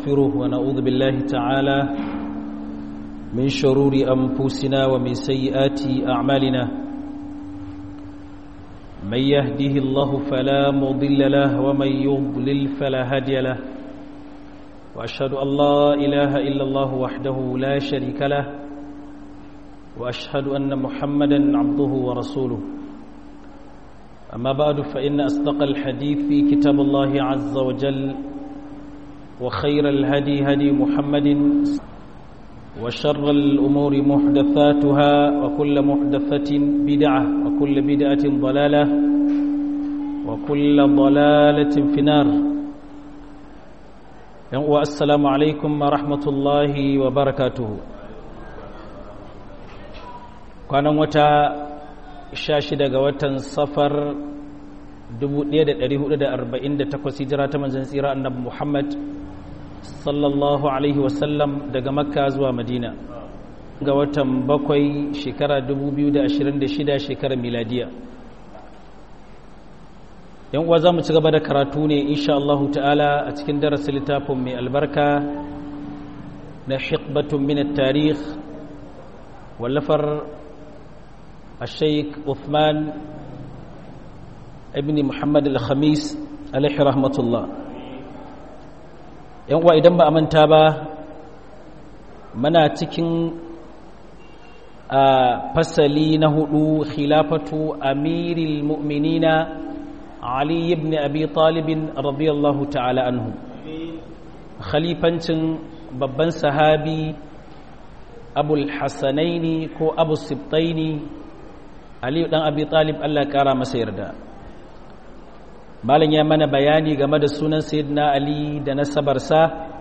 ونستغفره ونعوذ بالله تعالى من شرور أنفسنا ومن سيئات أعمالنا من يهده الله فلا مضل له ومن يضلل فلا هادي له وأشهد أن لا إله إلا الله وحده لا شريك له وأشهد أن محمدا عبده ورسوله أما بعد فإن أصدق الحديث في كتاب الله عز وجل وخير الهدي هدي محمد وشر الأمور محدثاتها وكل محدثة بدعة وكل بدعة ضلالة وكل ضلالة في النار. والسلام عليكم ورحمة الله وبركاته. كان متى 16 ga watan safar 1448 hijira ta manzon tsira annabi Muhammad sallallahu alaihi wasallam daga Makka zuwa Madina ga watan 7 shekara 2026 shekarar miladiya. Yan uwa zamu ci gaba da karatu ne insha Allah ta'ala a cikin darasin littafin mai albarka na hiqbatun min at-tarikh wallafar الشيخ عثمان ابن محمد الخميس عليه رحمة الله. yan uwa idan ba a manta ba muna cikin fasali na 4 khilafatu amiril mu'minina Ali ibn Abi Talib radiyallahu ta'ala anhu, khalifancin babban sahabi Abul Hasanaini ko Abu Sibtaini Ali dan Abi Talib Allah ya kara masa yarda. Malam ya mana bayani game da sunan Sayyidina Ali da nasabarsa,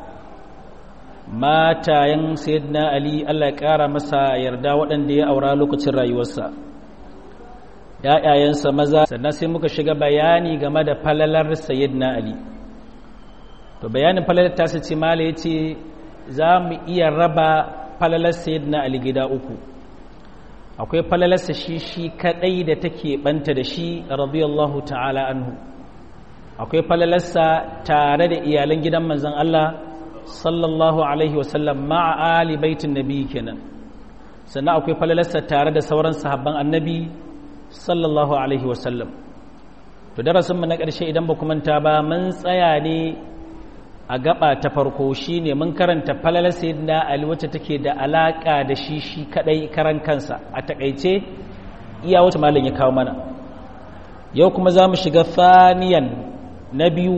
matayen Sayyidina Ali Allah ya kara masa yarda waɗanda ya aura lokacin rayuwarsa, ƴaƴayensa maza. Sannan sai muka shiga bayani game da falalar Sayyidina Ali. To bayanin falalar ta ce malam yace za mu iya raba falalar Sayyidina Ali gida uku. Akwai falalarsa shi kadai da take banta da shi radiyallahu ta'ala anhu, akwai falalarsa tare da iyalan gidan manzon Allah sallallahu alaihi wasallam ma'a ali baitin nabi kenan. Sannan akwai falalarsa tare da sauran sahabban annabi sallallahu alaihi wasallam. To darasin mu na ƙarshe idan ba ku manta ba mun tsaya ne a gaba ta farko, shine mun karanta falalar sayyidina Ali wacce take da alaka da shi kadai karan kansa a takeice iya wacce malam ya kawo mana. Yau kuma za mu shiga thaniyan na biyu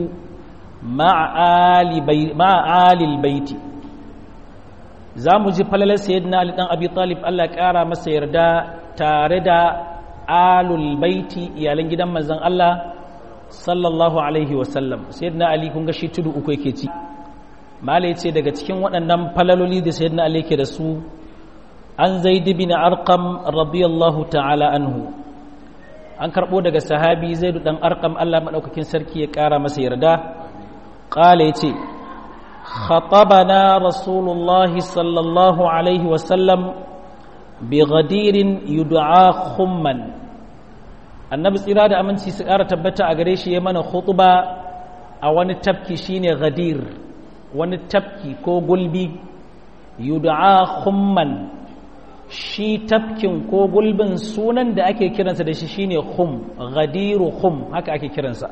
ma'alil baiti. Za mu ji falalar sayyidina Ali dan Abi Talib Allah ya kara masa yarda tare da alul baiti iyalan gidan manzon Allah sallallahu alaihi wasallam. Sayyidina Ali kun ga shi tudu uku yake ci. Malai ce daga cikin waɗannan falaloli da Sayyidina Ali yake da su, an Zaid bin Arqam radiyallahu ta'ala anhu, an karbo daga sahabi Zaid dan Arqam Allah madaukakin sarki ya kara masa yarda. Qala yace khatabana Rasulullah sallallahu alaihi wasallam bi ghadirin yud'a khumman. Annabi tsira da aminci su ƙara tabbata a gare shi ya mana khutuba a wani tafki shine ghadir, wani tafki ko gulbi yud'a khumman. Shi tafkin ko gulbin sunan da ake kiransa da shi shine khum, ghadiru khum haka ake kiransa.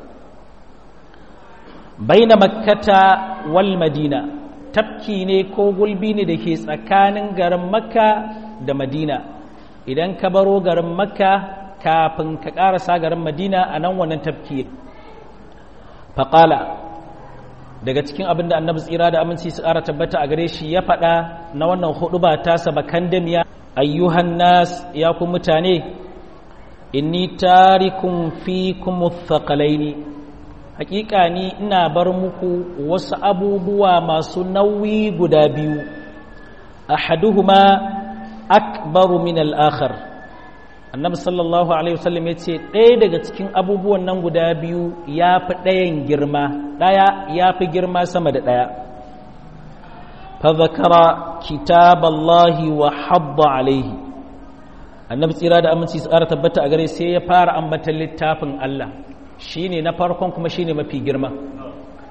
Baina makkata wal madina, tafki ne ko gulbi ne da ke tsakanin garin makka da madina. Idan ka baro garin makka kafin ka ƙarasa garin madina a nan wannan tafki. Faƙala, daga cikin abin da annabi tsira da aminci su ƙara tabbata a gare shi ya faɗa na wannan huɗuba ta sabakan damiya, ayyuhan nas ya ku mutane, inni tarikun fikum thaqalaini, haƙiƙa ni ina bar muku wasu abubuwa masu nauyi guda biyu, ahaduhuma akbaru min al-akhar. Annabi sallallahu alaihi wasallam ya ce ɗaya daga cikin abubuwan nan guda biyu ya fi ɗayan girma, ɗaya ya fi girma sama da ɗaya. Fa zakara kitaballahi wa habba alaihi. Annabi tsira da aminci su ƙara tabbata a gare sai ya fara ambatan littafin Allah, shine na farkon kuma shine mafi girma.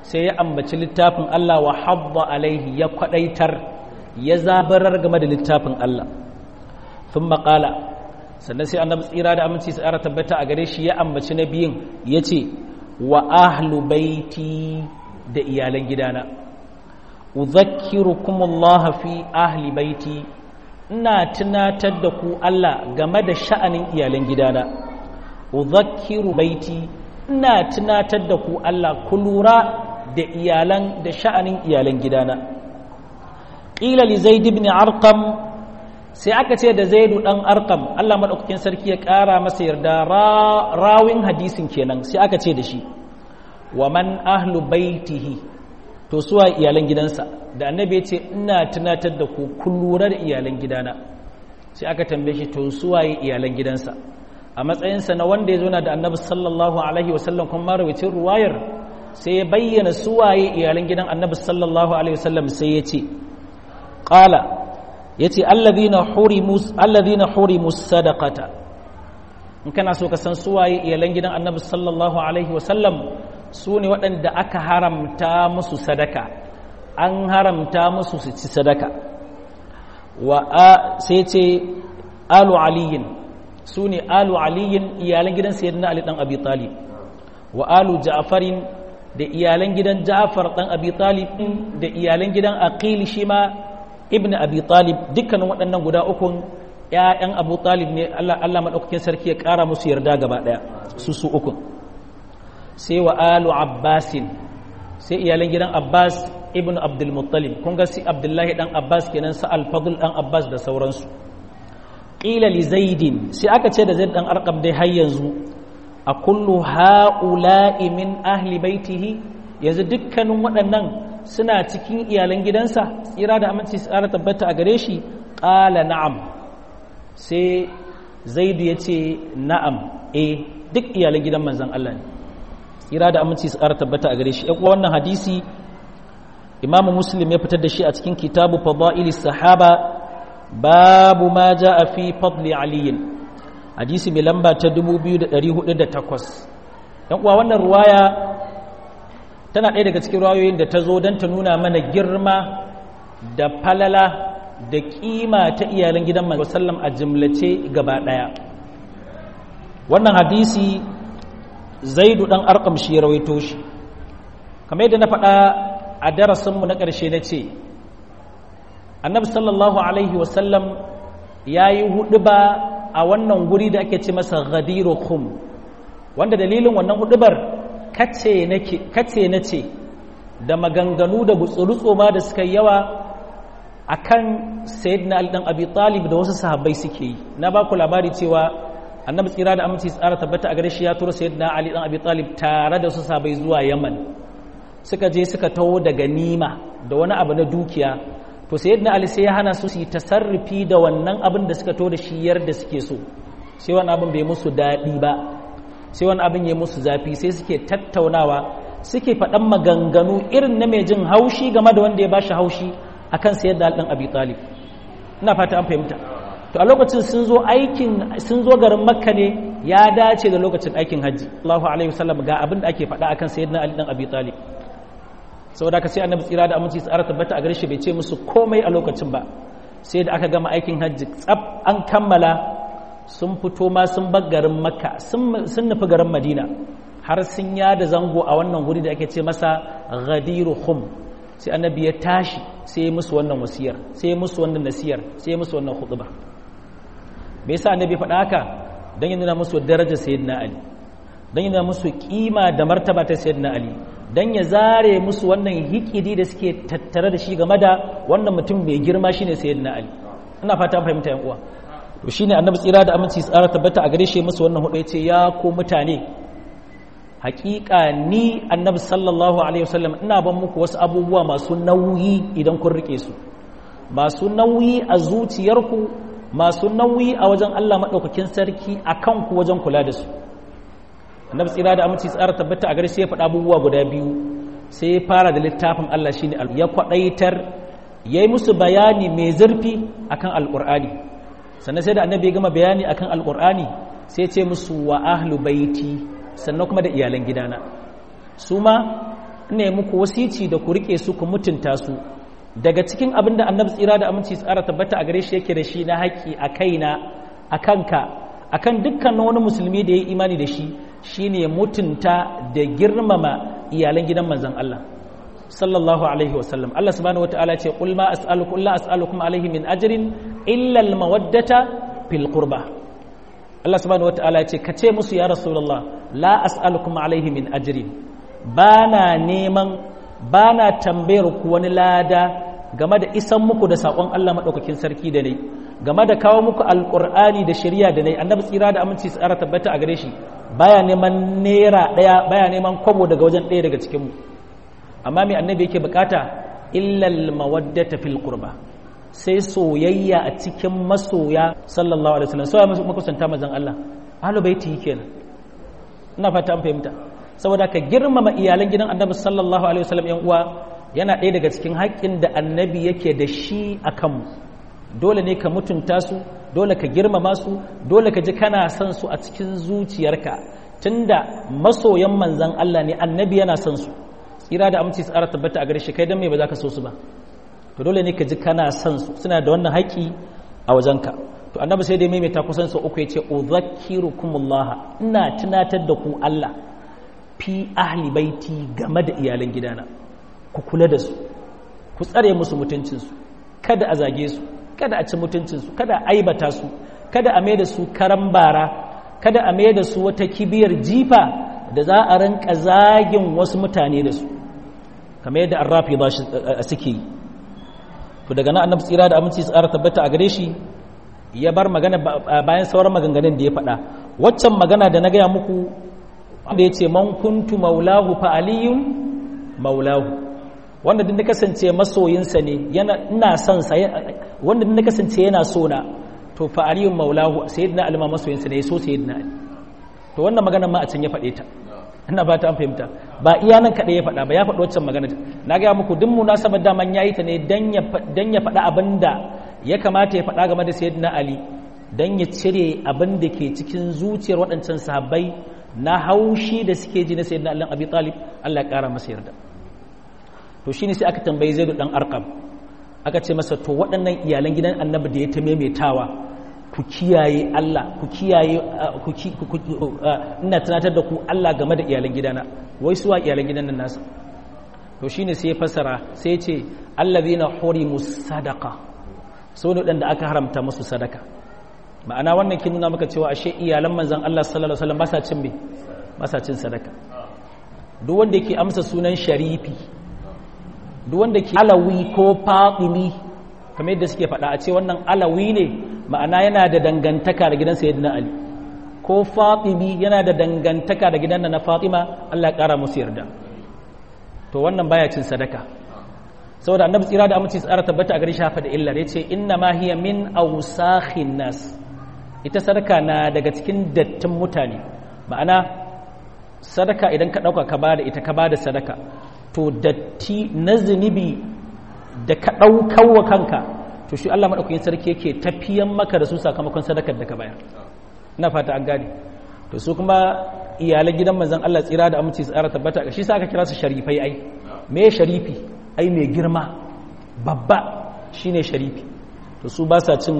sai ya ambaci littafin Allah wa hadda alaihi ya kwadaitar ya zabarar game da littafin Allah thumma qala sannan sai annabi tsira da aminci su ƙara tabbata a gare shi ya ambaci nabiyin yace wa ahlu baiti da iyalan gidana udhakkirukumullah fi ahli baiti ina tunatar da ku Allah game da sha'anin iyalan gidana udhakkiru baiti ina tunatar da ku Allah ku lura da iyalan da sha'anin iyalan gidana qila li zaid ibn arqam sai aka ce da zaidu dan arqam Allah madaukakin sarki ya kara masa yarda rawin hadisin kenan sai aka ce da shi wa man ahlu baitihi to suwa iyalan gidansa da annabi ya ce ina tunatar da ku lura da iyalan gidana sai aka tambaye shi to suwaye iyalan gidansa a matsayinsa na wanda ya zauna da annabi sallallahu alaihi wasallam kuma rawacin ruwayar sai ya bayyana suwaye iyalan gidan annabi sallallahu alaihi wasallam sai ya ce qala yace alladhina hurimu sadaqata in kana so ka san suwaye iyalan gidan annabi sallallahu alaihi wasallam su ne waɗanda aka haramta musu sadaka an haramta musu su ci sadaka sai ce alu aliyin su ne alu aliyin iyalan gidan sayyidina ali dan abi talib wa alu ja'farin da iyalan gidan ja'far dan abi talib da iyalan gidan aqil shi ma ibn abi talib dukkanin waɗannan guda ukun ƴaƴan abu talib ne Allah madaukakin sarki ya ƙara musu yarda gaba ɗaya su ukun sai wa alu abbasin sai iyalan gidan abbas ibn abdul muttalib kun ga si abdullahi dan abbas kenan sa al-fadl dan abbas da sauransu qila li zaidin sai aka ce da zaid dan arqam dai har yanzu a kullu haula'i min ahli baitihi yanzu dukkanin waɗannan suna cikin iyalan gidansa tsira da aminci su ƙara tabbata a gare shi qala na'am sai zaidu ya ce na'am duk iyalan gidan manzon Allah ne tsira da aminci su ƙara tabbata a gare shi wannan hadisi imamu muslim ya fitar da shi a cikin kitabu fadaili sahaba babu ma ja'a fi fadli aliyin hadisi mai lamba ta 2408 yan uwa wannan ruwaya tana ɗaya daga cikin ruwayoyin da ta zo don ta nuna mana girma da falala da kima ta iyalan gidan manzo sallam a jumlace gaba ɗaya wannan hadisi zaidu dan arqam shi ya rawaito shi kamar yadda na faɗa a darasinmu na ƙarshe na ce annabi sallallahu alaihi wasallam ya yi huɗuba a wannan guri da ake ce masa ghadiru khum wanda dalilin wannan huɗubar kace na ce da maganganu da gutsurutso ma da suka yawa akan sayyidina ali dan abi talib da wasu sahabbai suke yi na ba ku labari cewa annabi tsira da aminci tsara tabbata a gare shi ya tura sayyidina ali dan abi talib tare da su sahabbai zuwa yaman suka je suka taho da ganima da wani abu na dukiya to sayyidina ali sai ya hana su su tasarrufi da wannan abin da suka taho da shi yadda suke so sai wani abin bai musu daɗi ba sai wani abin ya musu zafi sai suke tattaunawa suke faɗan maganganu irin na mai jin haushi game da wanda ya bashi haushi akan sayyidina ali dan abi talib ina fata an fahimta to a lokacin sun zo garin makka ne ya dace da lokacin aikin hajji Allahu alaihi wasallam ga abin da ake faɗa akan sayyidina ali dan abi talib saboda ka sai annabi tsira da aminci tsara tabbata a gare shi bai ce musu komai a lokacin ba sai da aka gama aikin hajji tsaf an kammala sun fito ma sun bar garin makka sun nufi garin madina har sun yada zango a wannan guri da ake ce masa ghadiru khum sai annabi ya tashi sai ya musu wannan wasiyar sai ya musu wannan nasiyar sai ya musu wannan khutba me yasa annabi faɗa haka dan ya nuna musu darajar sayyidina ali dan ya nuna musu kima da martaba ta sayyidina ali dan ya zare musu wannan hikidi da suke tattare da shi game da wannan mutum mai girma shine sayyidina ali ina fata fahimta yan uwa to shine annabi tsira da aminci tsara tabbata a gare shi musu wannan hudu yace ya ku mutane hakika ni annabi sallallahu alaihi wasallam ina ban muku wasu abubuwa masu nauyi idan kun rike su masu nauyi a zuciyarku masu nauyi a wajen Allah madaukakin sarki akan ku wajen kula da su annabi tsira da aminci tsara tabbata a gare shi ya faɗa abubuwa guda biyu sai ya fara da littafin Allah shine ya kwadaitar yayi musu bayani mai zurfi akan alqur'ani sannan sai da annabi ya gama bayani akan alqur'ani sai ya ce musu wa ahlu baiti sannan kuma da iyalan gidana su ma ne muku wasici da ku rike su ku mutunta su daga cikin abin da annabi tsira da aminci tsara tabbata a gare shi yake da shi na haƙƙi a kaina a kanka akan dukkan wani musulmi da ya yi imani da shi shine mutunta da girmama iyalan gidan manzon Allah sallallahu alaihi wasallam. Allah subhanahu wataala ce qul ma as'alukum la as'alukum alaihi min ajrin illa al mawaddata fil qurba. Allah subhanahu wataala ce ka ce musu ya rasulullah la as'alukum alaihi min ajrin, bana tambayar ku wani lada game da isan muku da sakon Allah madaukakin sarki da nayi, game da kawo muku alqur'ani da shari'a da nayi. Annabi tsira da aminci tsara tabbata a gare shi baya neman naira daya, baya neman kwabo daga wajen daya daga cikin mu, amma mai annabi yake bukata illal mawaddata fil qurba, sai soyayya a cikin masoya sallallahu alaihi wasallam. Soyayya makusanta manzon Allah ahlul baiti kenan. Ina fata an fahimta. Saboda ka girmama iyalan gidan annabi sallallahu alaihi wasallam yan uwa yana ɗaya daga cikin haƙƙin da annabi yake da shi a kanmu. Dole ne ka mutunta su, dole ka girmama su, dole ka ji kana son su a cikin zuciyarka, tunda masoyan manzon Allah ne, annabi yana son su. Tsira da aminci tsara tabbata a gare shi, kai dan me ba za ka so su ba? To dole ne ka ji kana son su, suna da wannan haƙƙi a wajenka. To annabi sai dai maimaita kusan sau uku yace udhakkirukumullah, ina tunatar da ku Allah fi ahli baiti, game da iyalan gidana, ku kula da su, ku tsare musu mutuncin su, kada a zage su, kada a ci mutuncin su, kada a aibata su, kada a mai da su karan bara, kada a mai da su wata kibiyar jifa da za a rinka zagin wasu mutane da su, kamar yadda arrafi ba shi suke yi. To daga nan annabi tsira da aminci tsara tabbata a gare shi ya bar magana bayan sauran maganganun da ya faɗa. Waccan magana da na gaya muku da ya ce man kuntu maulahu fa aliyun maulahu, wanda din na kasance masoyinsa ne, ina son sa, wanda din na kasance yana so na, to fa aliyun maulahu, sayyidina Ali ma masoyinsa ne, ya so sayyidina Ali. To wannan magana ma a can ya faɗe ta, ina ba ta an fahimta, ba iya nan kaɗai ya faɗa ba, ya faɗi waccan magana. Na gaya muku duk munasabar daman ya yi ta ne dan ya faɗa abin da ya kamata ya faɗa game da sayyidina Ali, dan ya cire abin da ke cikin zuciyar waɗancan sahabbai na haushi da suke ji na sayyidina Ali Abi Talib, Allah ya ƙara masa yarda. To shine sai aka tambayi Zaid dan Arqam, aka ce masa to waɗannan iyalan gidan Annabi da ya ta maimaitawa, ku kiyaye Allah, ku kiyaye ina tunatar da ku Allah game da iyalan gidana, wai suwa iyalan gidan nan nasa? To shine sai ya fasara, sai ya ce allazina hurimus sadaqa, so ne waɗanda aka haramta musu sadaka. Ma'ana wannan kin nuna maka cewa ashe iyalan manzon Allah sallallahu alaihi wasallam ba sa cin sadaka. Duk wanda yake amsa sunan sharifi, duk wanda ke alawi ko fatimi, kamar yadda suke faɗa a ce wannan alawi ne, ma'ana yana da dangantaka da gidan sayyidina Ali, ko fatimi yana da dangantaka da gidan na Fatima, Allah ya ƙara musu yarda. To wannan baya cin sadaka. Saboda annabi tsira da aminci tsara tabbata a gari shafa da illar, yace inna ma hiya min awsakhin nas, ita sadaka na daga cikin dattin mutane. Ma'ana sadaka idan ka dauka ka bada ita, ka bada sadaka, to datti na zunubi da ka daukar wa kanka, to shi Allah madaukakin sarki yake tafiyan maka da su sakamakon sadakar da ka bayar. Ina fata an gane. To su kuma iyalan gidan manzon Allah tsira da aminci tsara tabbata, shi sa aka kira su sharifai. Ai me sharifi? Ai mai girma, babba shine sharifi. To su ba sa cin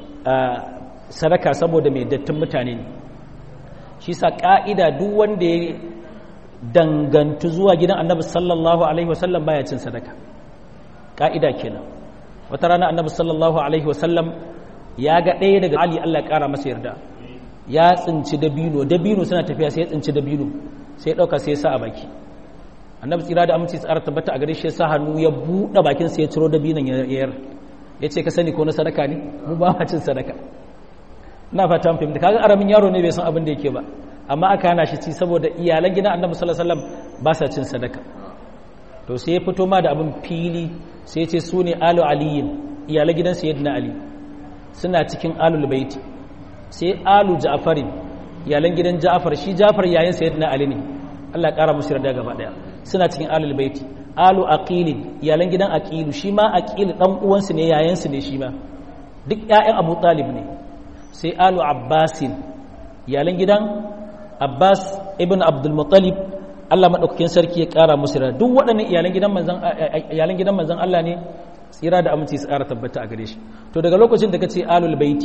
sadaka saboda mai dattin mutane ne. Shi sa ka'ida duk wanda ya dangantu zuwa gidan annabi sallallahu alaihi wasallam baya cin sadaka, ka'ida kenan. Wata rana annabi sallallahu alaihi wasallam ya ga ɗaya daga Ali, Allah ya ƙara masa yarda, ya tsinci dabino suna tafiya, sai ya tsinci dabino, sai ya ɗauka sai ya sa a baki. Annabi tsira da aminci tsara tabbata a gare shi, ya sa hannu ya buɗe bakin sa ya ciro dabinon ya ce ka sani ko na sadaka ne? Mu ba ma cin sadaka. Ina fata mun fahimta. Kaga aramin yaro ne bai san abin da yake ba, amma aka hana shi ci saboda iyalan gidan annabi sallallahu alaihi wasallam ba sa cin sadaka. To sai ya fito ma da abin fili, sai ya ce su ne alu aliyin, iyalan gidan sayyidina Ali suna cikin alul baiti. Sai alu ja'farin, iyalan gidan Ja'far, shi Ja'far yayin sayyidina Ali ne, Allah ya kara musu yarda gaba daya, suna cikin alul baiti. Alu aqilin, iyalan gidan aqilu, shi ma aqil dan uwansu ne, yayansu ne shi ma, duk ƴaƴan Abu Talib ne. Sai alu abbasin, iyalan gidan Abbas ibn Abdul Muttalib, Allah madaukakin sarki ya kara musu da duk waɗannan iyalan gidan manzon Allah ne tsira da aminci su kara tabbata a gare shi to daga lokacin da kace alul baiti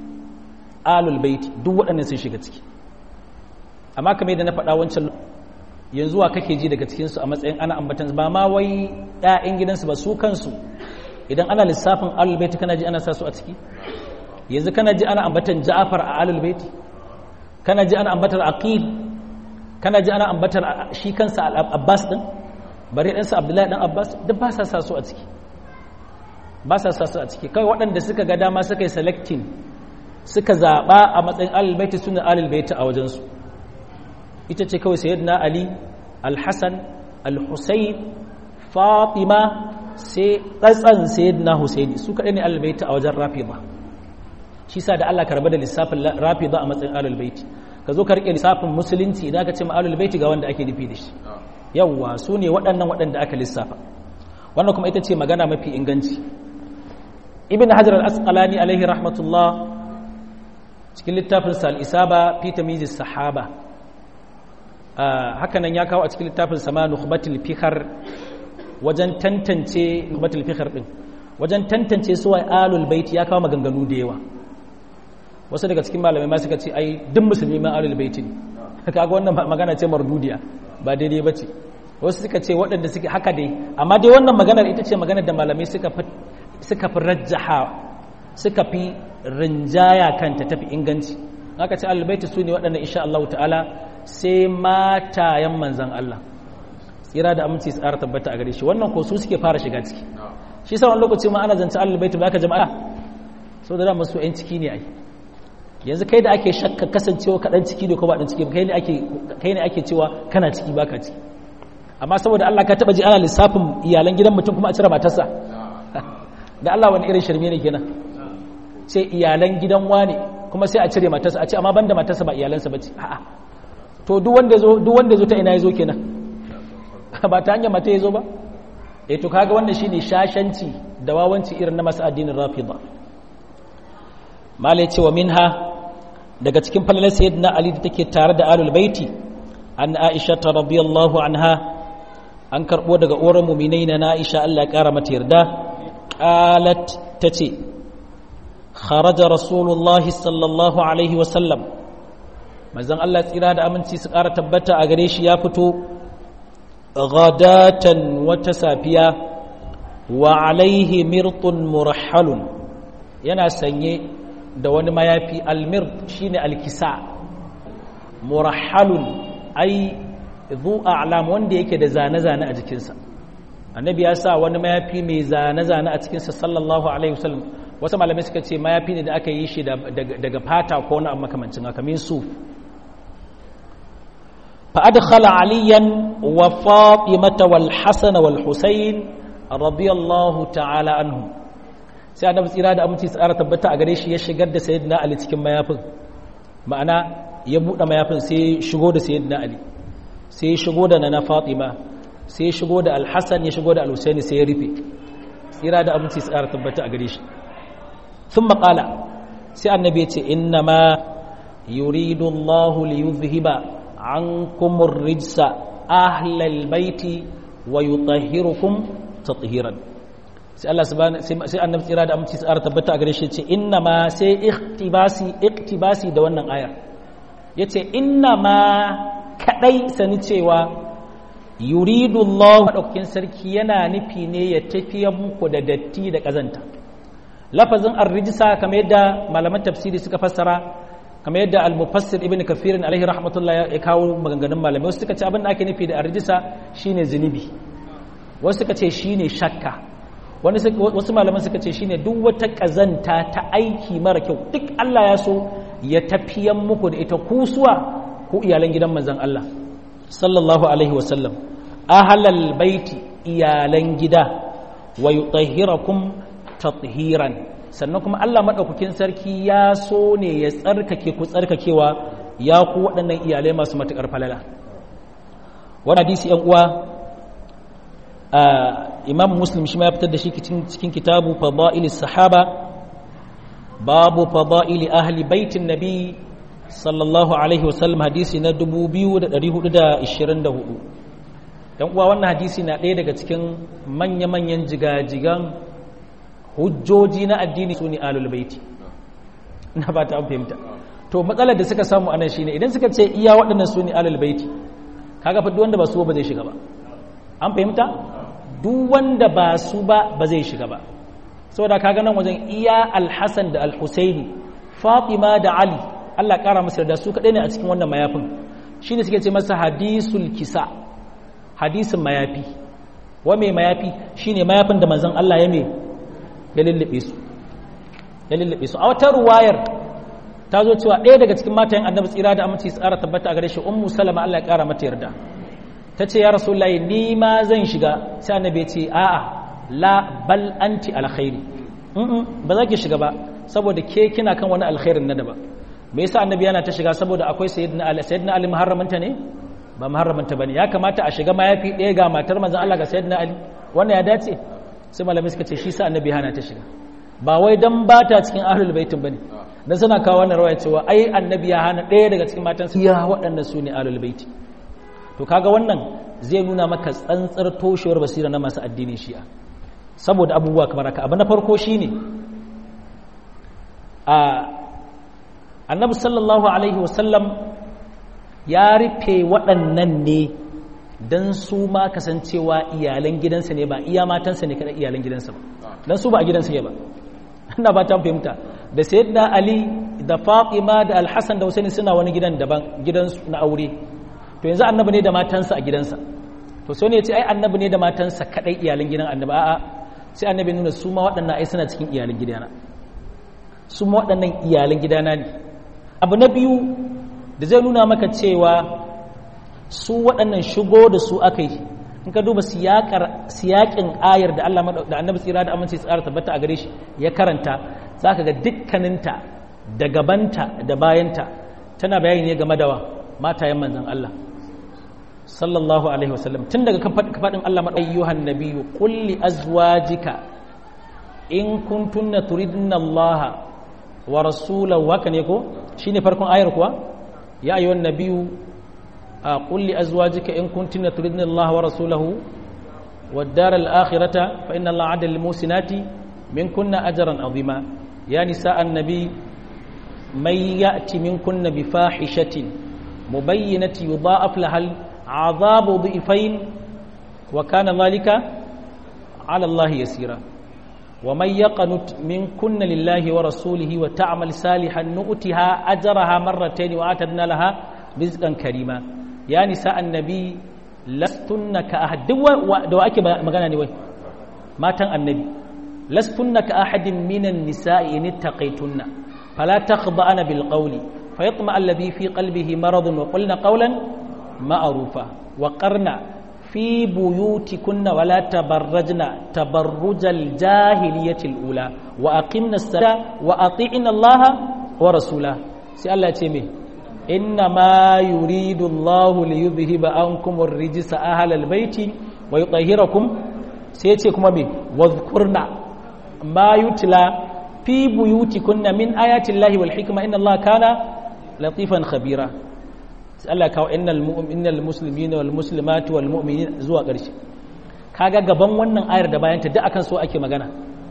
duk waɗannan sun shiga ciki amma kamar yadda na faɗa wancan yanzu wa kake ji daga cikin su a matsayin ana ambatan ba ma wai ƴaƴan gidansu ba su kansu idan ana lissafin alul baiti kana ji ana sa su a ciki yanzu kana ji ana ambatan Ja'far a alul baiti kana ji ana ambatar Aqil kana ji ana ambatar shi kansa Abbas din bare ɗansa Abdullahi dan Abbas duk ba sa sa su a ciki kai waɗanda suka ga dama suka yi selecting suka zaɓa a matsayin alul baiti sunan alul baiti a wajensu ita ce kawai sayyidina Ali al-Hasan al-Husayn Fatima sai tsatsan sayyidina Husaini su kaɗai ne alul baiti a wajen Rafida shi sa da Allah karba da lissafin Rafida a matsayin alul baiti ka zo ka rike lissafin musulunci idan ka ce ma alul baiti ga wanda ake nufi da shi yawwa su ne waɗanda aka lissafa wannan kuma ita ce magana mafi inganci ibn hajar al-asqalani alaihi rahmatullah cikin littafin sa al-isaba fi tamyiz as-sahaba hakanan ya kawo a cikin littafin sa ma nukhbatul fikhar wajen tantance nukhbatul fikhar din wajen tantance su wai alul baiti ya kawo maganganu da yawa wasu daga cikin malamai ma suka ce ai duk musulmi ma alul baiti ne kaga wannan magana ce mardudiya ba daidai bace wasu suka ce waɗanda suke haka dai amma dai wannan maganar ita ce maganar da malamai suka fi rajjaha suka fi rinjaya kanta tafi inganci haka ce albaiti su ne waɗanda insha Allah ta'ala sai matayen manzan Allah tsira da aminci tsara tabbata a gare shi wannan ko su suke fara shiga ciki shi sa wani lokaci ma ana zance albaiti ba ka jama'a so da dama su 'yan ciki ne ai yanzu kai da ake shakka kasancewa kaɗan ciki da ko ba ɗan ciki kai ne ake cewa kana ciki baka ciki amma saboda Allah ka taba ji ana lissafin iyalan gidan mutum kuma a cire matarsa da Allah wani irin shirme ne kenan sai iyalan gidan wani kuma sai a cire matarsa a ce amma banda matarsa ba iyalansa bace a'a to duk wanda zo ta ina yazo kenan ba ta hanyar mata yazo ba to kaga wannan shine shashanci da wawanci irin na masu addinin Rafida malai ce wa minha daga cikin falalar sayyidina Ali da take tare da alul baiti an Aisha radiyallahu anha an karɓo daga oran muminai na Aisha Allah ya ƙara mata yarda qalat tace kharaja rasulullah sallallahu alaihi wa sallam manzon Allah tsira da aminci su ƙara tabbata a gare shi ya fito ghadatan wata safiya wa alaihi mirtun murahhalun yana sanye da wani mayafi almirt shine alkisa murahhalun ai zu a'lam wanda yake da zane-zane a jikinsa annabi ya sa wani mayafi mai zane-zane a cikinsa sallallahu alaihi wasallam wasu malamai suka ce mayafi ne da aka yi shi daga fata ko wani abu makamancin haka min suf fa adkhala aliyan wa fatimata wal hasan wal husayn radiyallahu ta'ala anhum sai annabi tsira da aminci tsara tabbata a gare shi ya shigar da sayyidina ali cikin mayafin ma'ana ya buɗe mayafin sai shigo da sayyidina ali sai shigo da nana fatima sai shigo da alhassan ya shigo da alhusaini sai ya rufe tsira da abinci tsara tabbata a gare shi sun maƙala sai annabi ya ce inna ma yuridu allahu li yuzhiba ankum ar-rijsa ahlal baiti wa yutahhirukum tathiran sai Allah subhanahu sai annabi tsira da aminci tsara tabbata a gare shi ce inna ma sai iktibasi da wannan ayar yace inna ma kadai sani cewa yuridu Allah madaukakin sarki yana nufi ne ya tafiya muku da datti da kazanta lafazin ar-rijsa kamar yadda malaman tafsiri suka fassara kamar yadda al-mufassir ibn kathir alaihi rahmatullah ya kawo maganganun malamai wasu suka ce abin da ake nufi da ar-rijsa shine zunubi wasu suka ce shine shakka wasu malaman suka ce shine duk wata kazanta ta aiki mara kyau duk Allah ya so ya tafiyan muku da ita kusuwa ko iyalan gidan manzon Allah sallallahu alaihi wasallam ahlal baiti iyalan gida wa yutahhirakum tathiran sannan kuma Allah madaukakin sarki ya so ne ya tsarkake ku tsarkakewa ya ku waɗannan iyalai masu matukar falala wannan hadisi yan uwa imam muslim shi ma ya fitar da shi cikin kitabu fadailis sahaba babu fadaili ahli baitin nabi sallallahu alaihi wasallam hadisi na 2424. dan uwa wannan hadisi na ɗaya daga cikin manya-manyan jigajigan hujjoji na addini su ne alul baiti. Na ba ta fahimta. To matsalar da suka samu anan shine idan suka ce iya waɗannan su ne alul baiti, kaga fa duk wanda ba su ba zai shiga ba. An fahimta? Duk wanda ba su ba zai shiga ba. Saboda kaga nan wajen iya al-Hasan da al-Husaini, Fatima da Ali, Allah ƙara musu da su kaɗai ne a cikin wannan mayafin. Shine suke ce masa hadisul kisa, hadisin mayafi. Wa mai mayafi shine mayafin da manzon Allah ya lullube su. A wata ruwayar ta zo cewa ɗaya daga cikin matayen Annabi tsira da aminci tsara tabbata a gare shi Ummu Salama, Allah ya ƙara mata yarda. Ta ce ya Rasulullahi ni ma zan shiga. Sai Annabi ya ce a'a, la bal anti alkhairi. Ba za ki shiga ba saboda ke kina kan wani alkhairin na daban. Me yasa Annabi yana ta shiga? Saboda akwai sayyidina Ali muharramanta ne? Ba muharramanta bane. Ya kamata a shiga mayafi ɗaya ga matar manzon Allah ga sayyidina Ali. Wannan ya dace? Sai malamai suka ce shi sa Annabi hana ta shiga. Ba wai dan ba ta cikin ahlul baitin bane. Dan suna kawo wannan rawaya cewa ai Annabi ya hana ɗaya daga cikin matansa ya waɗannan su ne ahlul baiti. To kaga wannan zai nuna maka tsantsar toshewar basira na masu addinin Shi'a. Saboda abubuwa kamar haka. Abu na farko shine Annabi sallallahu alaihi wasallam ya rufe waɗannan ne don su ma kasancewa iyalan gidansa ne, ba iya matansa ne kada iyalan gidansa ba, don su ba a gidansa ne ba. Ina ba ta fahimta. Da sayyidina Ali da Fatima da Al-Hasan da Husaini suna wani gidan daban, gidansu na aure. To yanzu Annabi ne da matansa a gidansa. To sai ne ya ce ai Annabi ne da matansa kadai iyalan gidan Annabi. A'a, sai Annabi nuna su ma waɗannan ai suna cikin iyalan gidana. Su ma waɗannan iyalan gidana ne. Abu na biyu da zai nuna maka cewa su waɗannan shigo da su aka yi, in ka duba siyaƙin ayar da Allah da Annabi tsira da aminci tsara tabbata a gare shi ya karanta, za ka ga dukkaninta da gabanta da bayanta tana bayani ne game da matayen manzon Allah sallallahu alaihi wasallam. Tun daga faɗin Allah ayyuhan nabiyyu qul li azwajika in kuntunna turidna Allah wa rasulahu, haka ne ko shine farkon ayar kuwa? Ya ayyuhan nabiyyu qul li azwajika in kuntunna turidna Allah wa rasulahu wad daral akhirata fa inna Allah 'ada lil muhsinati minkunna ajran 'azima. Ya nisa an-nabi man ya'ti minkunna bi fahishatin mubayyinatin yudha'af laha al-'adhabu dhifayn wa kana dhalika 'ala Allah yasira. ومن يقنت منكن لله ورسوله وتعمل صالحا نؤتها أجرها مرتين وآتدنا لها رزقا كريما. يا نساء النبي لستن كأحد دو أكي مغانا نوي ما تن النبي لستن كأحد من النساء إن اتقيتن فلا تخضعن بالقول فيطمع الذي في قلبه مرض وقلن قولا معروفا وقرن في بيوتكن ولا تبرجن تبرج الجاهلية الأولى وأقمنا الصلاة وأطيعنا الله ورسوله. سي الله تيمي إنما يريد الله ليذهب عنكم الرجس أهل البيت ويطهركم سيتيكم بي واذكرنا ما يتلى في بيوتكن من آيات الله والحكمة إن الله كان لطيفا خبيرا. Allah kawo innal muslimina wal muslimati wal mu'minin zuwa ƙarshe. Kaga gaban wannan ayar da bayanta duk akan so ake magana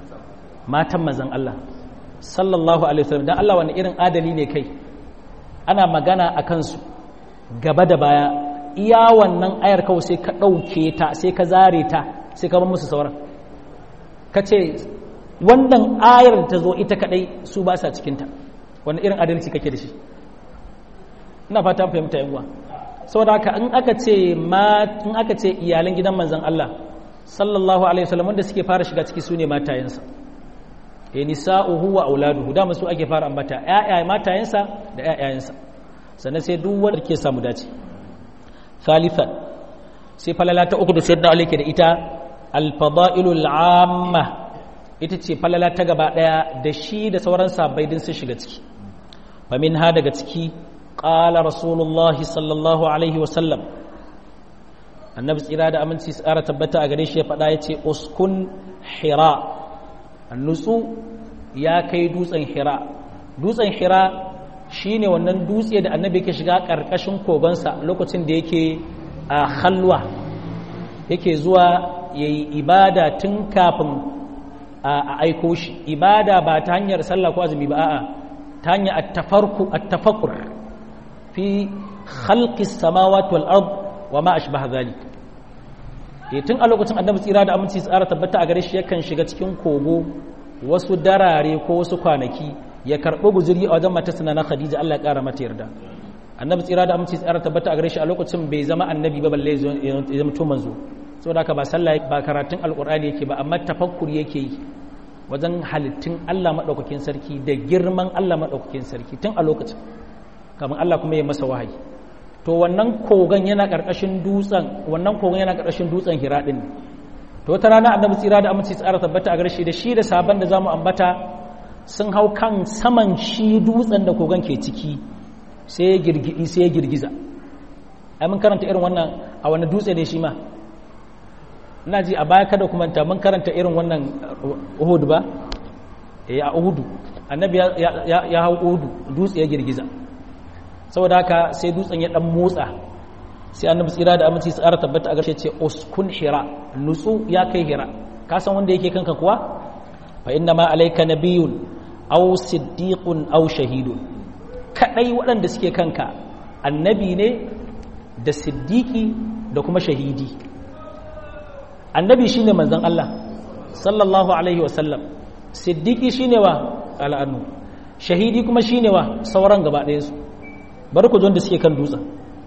matan manzon Allah sallallahu alaihi wasallam. Dan Allah wani irin adali ne kai, ana magana akan su gaba da baya. Iya wannan ayar kawai sai ka ɗauke ta, sai ka zare ta, sai ka bar musu sauran. Ka ce wannan ayar ta zo ita kadai su ba sa cikinta. Wani irin adalci kake da shi? Ina fata fahimta yan uwa. Saboda haka in aka ce iyalan gidan manzon Allah sallallahu alaihi wasallam wanda suke fara shiga ciki sune matayensa. Nisa'uhu wa auladuhu, da su ake fara ambata matayensa da ƴaƴayensa. Sannan sai duk wanda ke samu dace. Thalithan, sai falala ta uku da sayyidina Ali ke da ita al-fada'ilul 'amma, ita ce falala ta gaba daya da shi da sauran sahabbai din sun shiga ciki. Fa minha daga ciki قال رسول الله صلى الله عليه وسلم النبي tsira da aminci tsara tabbata a gare shi ya faɗa yace uskun hira, nutsu ya kai dutsen hira. Dutsen hira shine wannan dutse da annabi yake shiga karkashin kogonsa lokacin da yake a khalwa yake zuwa yayi ibada tun kafin a aiko shi, ibada ba ta hanyar sallah ko azumi ba, a'a ta hanyar at-tafakkur fi khalqi samawati wal ard wa ma ashbaha dhalik. Tun a lokacin annabi tsira da aminci tsara tabbata a gare shi yakan shiga cikin kogo wasu darare ko wasu kwanaki ya karɓi guzuri a wajen matarsa na Khadija, Allah ya ƙara mata yarda. Annabi tsira da aminci tsara tabbata a gare shi a lokacin bai zama annabi ba balle ya zama to manzo, saboda haka ba sallah ba karatun alqur'ani yake ba, amma tafakkuri yake yi wajen halittun Allah madaukakin sarki da girman Allah madaukakin sarki tun a lokacin kamar Allah kuma ya masa wahayi. To wannan kogon yana ƙarƙashin dutsen Hira din. To wata rana annabi tsira da aminci tsara tabbata a gare shi da shi da sahabban da zamu ambata sun hau kan saman shi dutsen da kogon ke ciki, sai ya girgiza. Ai mun karanta irin wannan a wani dutse ne shi ma, ina ji a baya kada kuma ta mun karanta irin wannan Uhud ba, a Uhud annabi ya hau Uhud, dutse ya girgiza. Saboda haka sai dutsen ya dan motsa, sai annabi tsira da aminci tsara tabbata a garshe ce uskun Hira, nutsu ya kai Hira. Ka san wanda yake kanka kuwa? Fa inna ma alayka nabiyyun aw siddiqun aw shahidun. Kadai waɗanda suke kanka annabi ne da siddiqi da kuma shahidi. Annabi shine manzon Allah sallallahu alaihi wasallam, siddiqi shine wa al'anu, shahidi kuma shine wa sauran gaba ɗayan su. Bari ku da suke kan dutsen.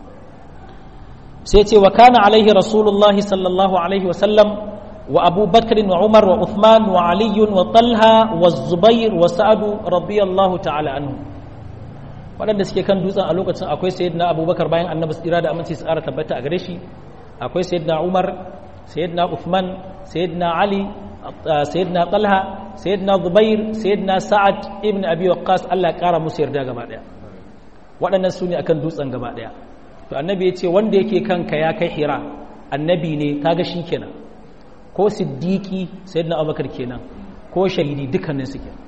Sai ce wa kana alaihi rasulullahi sallallahu alaihi wasallam wa Abu Bakr wa Umar wa Uthman wa Ali wa Talha wa Zubair wa Sa'ad radiyallahu ta'ala anhu. Waɗanda suke kan dutsen a lokacin akwai sayyidina Abu Bakar bayan annabi tsira da aminci su ƙara tabbata a gare shi, akwai sayyidina Umar, sayyidina Uthman, sayyidina Ali, sayyidina Talha, sayyidina Zubair, sayyidina Sa'ad ibn Abi Waqqas, Allah ya ƙara musu yarda gaba ɗaya. Waɗannan su ne akan dutsen gaba ɗaya. To annabi ya ce wanda yake kanka ya kai Hira annabi ne, kaga shi kenan, ko siddiqi sayyidina Abubakar kenan, ko shahidi dukkanin su kenan.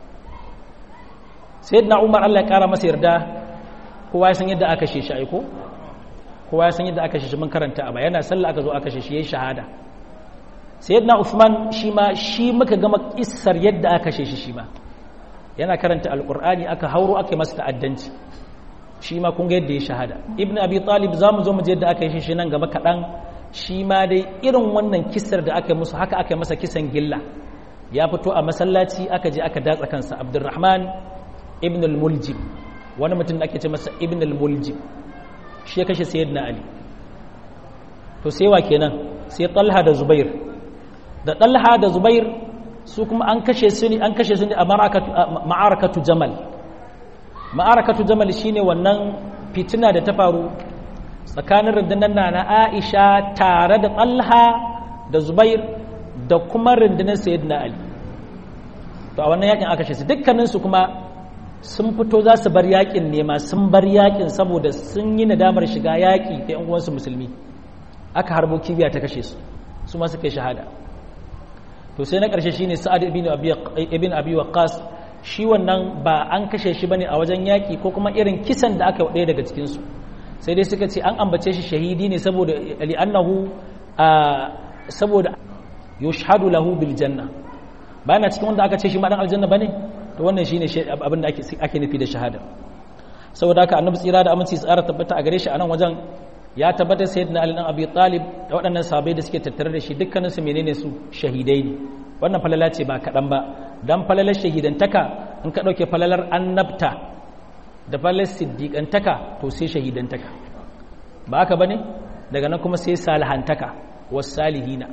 Sayyidina Umar, Allah ya kara masa yarda, kowa ya san yadda aka kashe shi aiko, kowa ya san yadda aka kashe shi, mun karanta a yana sallah aka zo aka kashe shi yayin shahada. Sayyidina Uthman shi muka gama kissar yadda aka kashe shi ma, yana karanta alqur'ani aka hauro aka masa ta'addanci, shi ma kun ga yadda ya shahada. Ibn Abi Talib za mu zo mu je yadda aka yi shi nan gaba kaɗan, shi ma dai irin wannan kisar da aka yi musu haka aka yi masa kisan gilla. Ya fito a masallaci aka je aka datsa kansa. Abdurrahman ibn al-Muljim, wani mutum da ake ce masa ibn al-Muljim, shi ya kashe sayyidina Ali. To sai wa kenan? Sai Talha da Zubair. Da Talha da Zubair su kuma an kashe su ne a ma'arakatu Jamal. Ma'arakatu Jamal shine wannan fitina da ta faru tsakanin rundunar na Aisha tare da Talha da Zubair da kuma rundunar Sayyidina Ali. To a wannan yakin aka kashe su, dukkanin su kuma sun fito za su bar yakin ne ma, sun bar yakin saboda sun yi nadamar shiga yaki da ƴan uwansu musulmi. Aka harbo kibiya ta kashe su, su ma suka yi shahada. To sai na ƙarshe shine Sa'ad ibn Abi Waqqas, shi wannan ba an kashe shi bane a wajen yaƙi ko kuma irin kisan da aka ɗaya daga cikinsu, sai dai suka ce an ambace shi shahidi ne saboda li'annahu saboda yushhadu lahu bil janna, ba yana cikin wanda aka ce shi ma dan aljanna bane. To wannan shine abin da ake nufi da shahada. Saboda haka annabi tsira da aminci tsara tabbata a gare shi a nan wajen ya tabbatar sayyidina Ali dan Abi Talib da waɗannan sahabbai da suke tattare da shi dukkanin su menene su shahidai ne. Wannan falala ce ba kaɗan ba, dan falalar shahidantaka in ka ɗauke falalar annabta da falalar siddiƙantaka to sai shahidantaka, ba haka bane? Daga nan kuma sai salihantaka was salihina.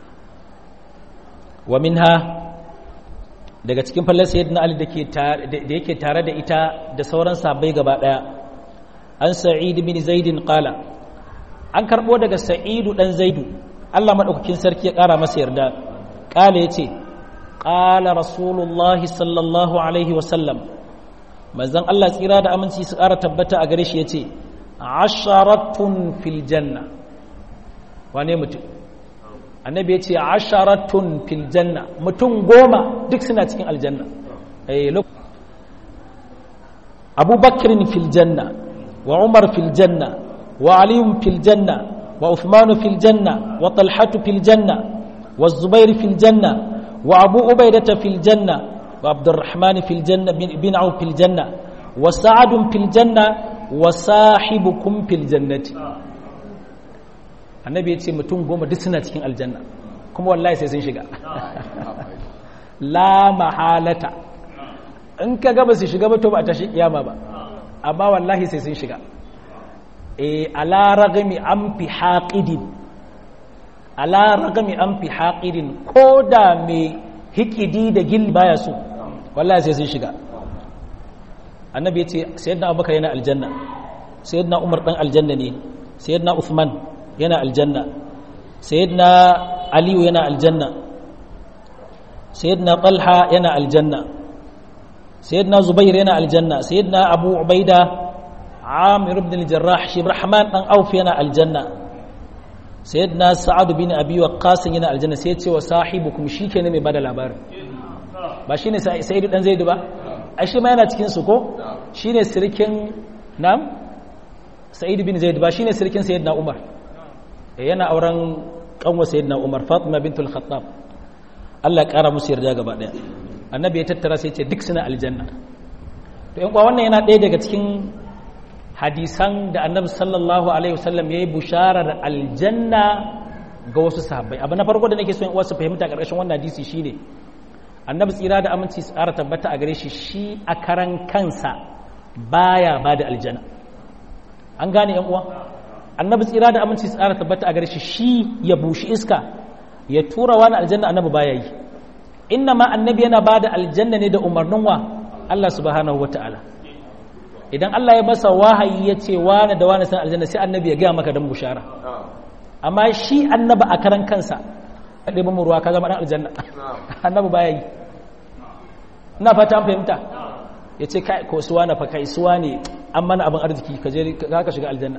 Wa minha, daga cikin falalar sayyidina Ali da yake tare da ita da sauran sahabbai gaba ɗaya, an Sa'id bin Zaid qala, an karɓo daga Sa'idu dan Zaidu, Allah madaukakin sarki ya ƙara masa yarda. قال يتي قال رسول الله صلى الله عليه وسلم manzon Allah tsira da aminci su ƙara tabbata a gare shi yace 'asharatun fil janna. Wane mutum? Annabi yace 'asharatun fil janna, mutum 10 duk suna cikin aljanna. Abu Bakr fil janna wa Umar fil janna wa Ali fil janna wa Uthman fil janna wa Talha fil janna wa Zubair fil janna wa Abu Ubaidah fil janna wa Abdurrahman fil janna bin Auf fil janna wa Sa'ad fil janna wa sahibukum fil jannati. Annabi ya ce mutum 10 duk suna cikin aljanna kuma wallahi sai sun shiga la mahalata. In ka ga ba su shiga ba to ba ta shi kiyama ba, amma wallahi sai sun shiga. Ala ragami an fi haqidin, ala ragami an fi haqidin, ko da mai hikidi da gil baya so wallahi sai sun shiga. Annabi ya ce sayyidina Abubakar yana aljanna, sayyidina Umar dan aljanna ne, sayyidina Uthman yana aljanna, sayyidina Aliyu yana aljanna, sayyidina Talha yana aljanna, sayyidina Zubair yana aljanna, sayyidina Abu Ubaida Amir ibn al-Jarrah shi Rahman dan Auf yana aljanna, sayyidina Sa'ad bin Abi Waqqas yana aljanna. Sai ya ce wa sahibukum shikenan mai bada labarin, ba shine Sa'idu dan Zaid ba, ai shi ma yana cikin su ko shine sirkin nam Sa'id bin Zaid, ba shine sirkin sayyidina Umar, yana auren kanwa sayyidina Umar Fatima bintul Khattab, Allah ya kara musu yarda gaba daya. Annabi ya tattara sai ce duk suna aljanna. To yan kuwa wannan yana ɗaya daga cikin hadisan da Annabi sallallahu alaihi wasallam yayi busharar aljanna ga wasu sahabbai. Abu na farko da nake so in wasu fahimta karkashin wannan hadisi shine Annabi tsira da aminci tsara tabbata a gare shi, shi a karan kansa baya bada aljanna. An gane yan uwa? Annabi tsira da aminci tsara tabbata a gare shi, shi ya bushi iska ya tura wani aljanna, Annabi baya yi. Inna ma annabi yana bada aljanna ne da umarnin wa Allah subhanahu wataala. Idan Allah ya masa wahayi ya ce wani da wani san aljanna, sai annabi ya gaya maka dan bushara. Amma shi annabi a karan kansa ɗaya mu ruwa ka zama dan aljanna, annabi baya yi. Ina fata an fahimta. Ya ce kai ko suwa na fa kai suwa ne an mana abin arziki ka je ka shiga aljanna.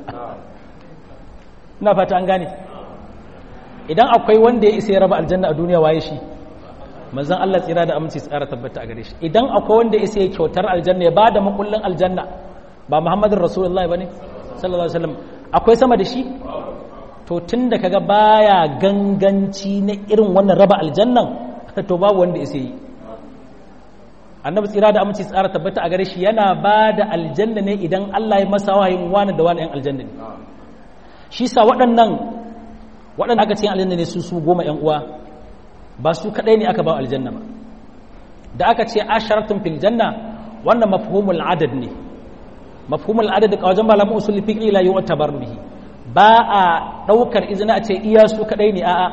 Ina fata an gane. Idan akwai wanda ya isa ya raba aljanna a duniya, waye shi? Manzon Allah tsira da aminci tsara tabbata a gare shi. Idan akwai wanda ya sai kyautar aljanna ya bada makullin aljanna, ba Muhammadur Rasulullahi bane sallallahu alaihi wasallam, akwai sama da shi? To tunda kaga baya ganganci na irin wannan raba aljannan, to babu wanda ya sai. Annabi tsira da aminci tsara tabbata a gare shi yana bada aljanna ne idan Allah ya masa wahayin wani da wani yan aljanna ne. Shi sa waɗannan aka ce aljanna ne su 10 yan uwa, ba su kadai ne aka ba aljanna ba. Da aka ce asharatun fil janna, wannan mafhumul adad ne. Mafhumul adad da wajen malamin usul fiqh la yu'tabar bihi, ba a daukar izina a ce iya su kadai ne, a'a.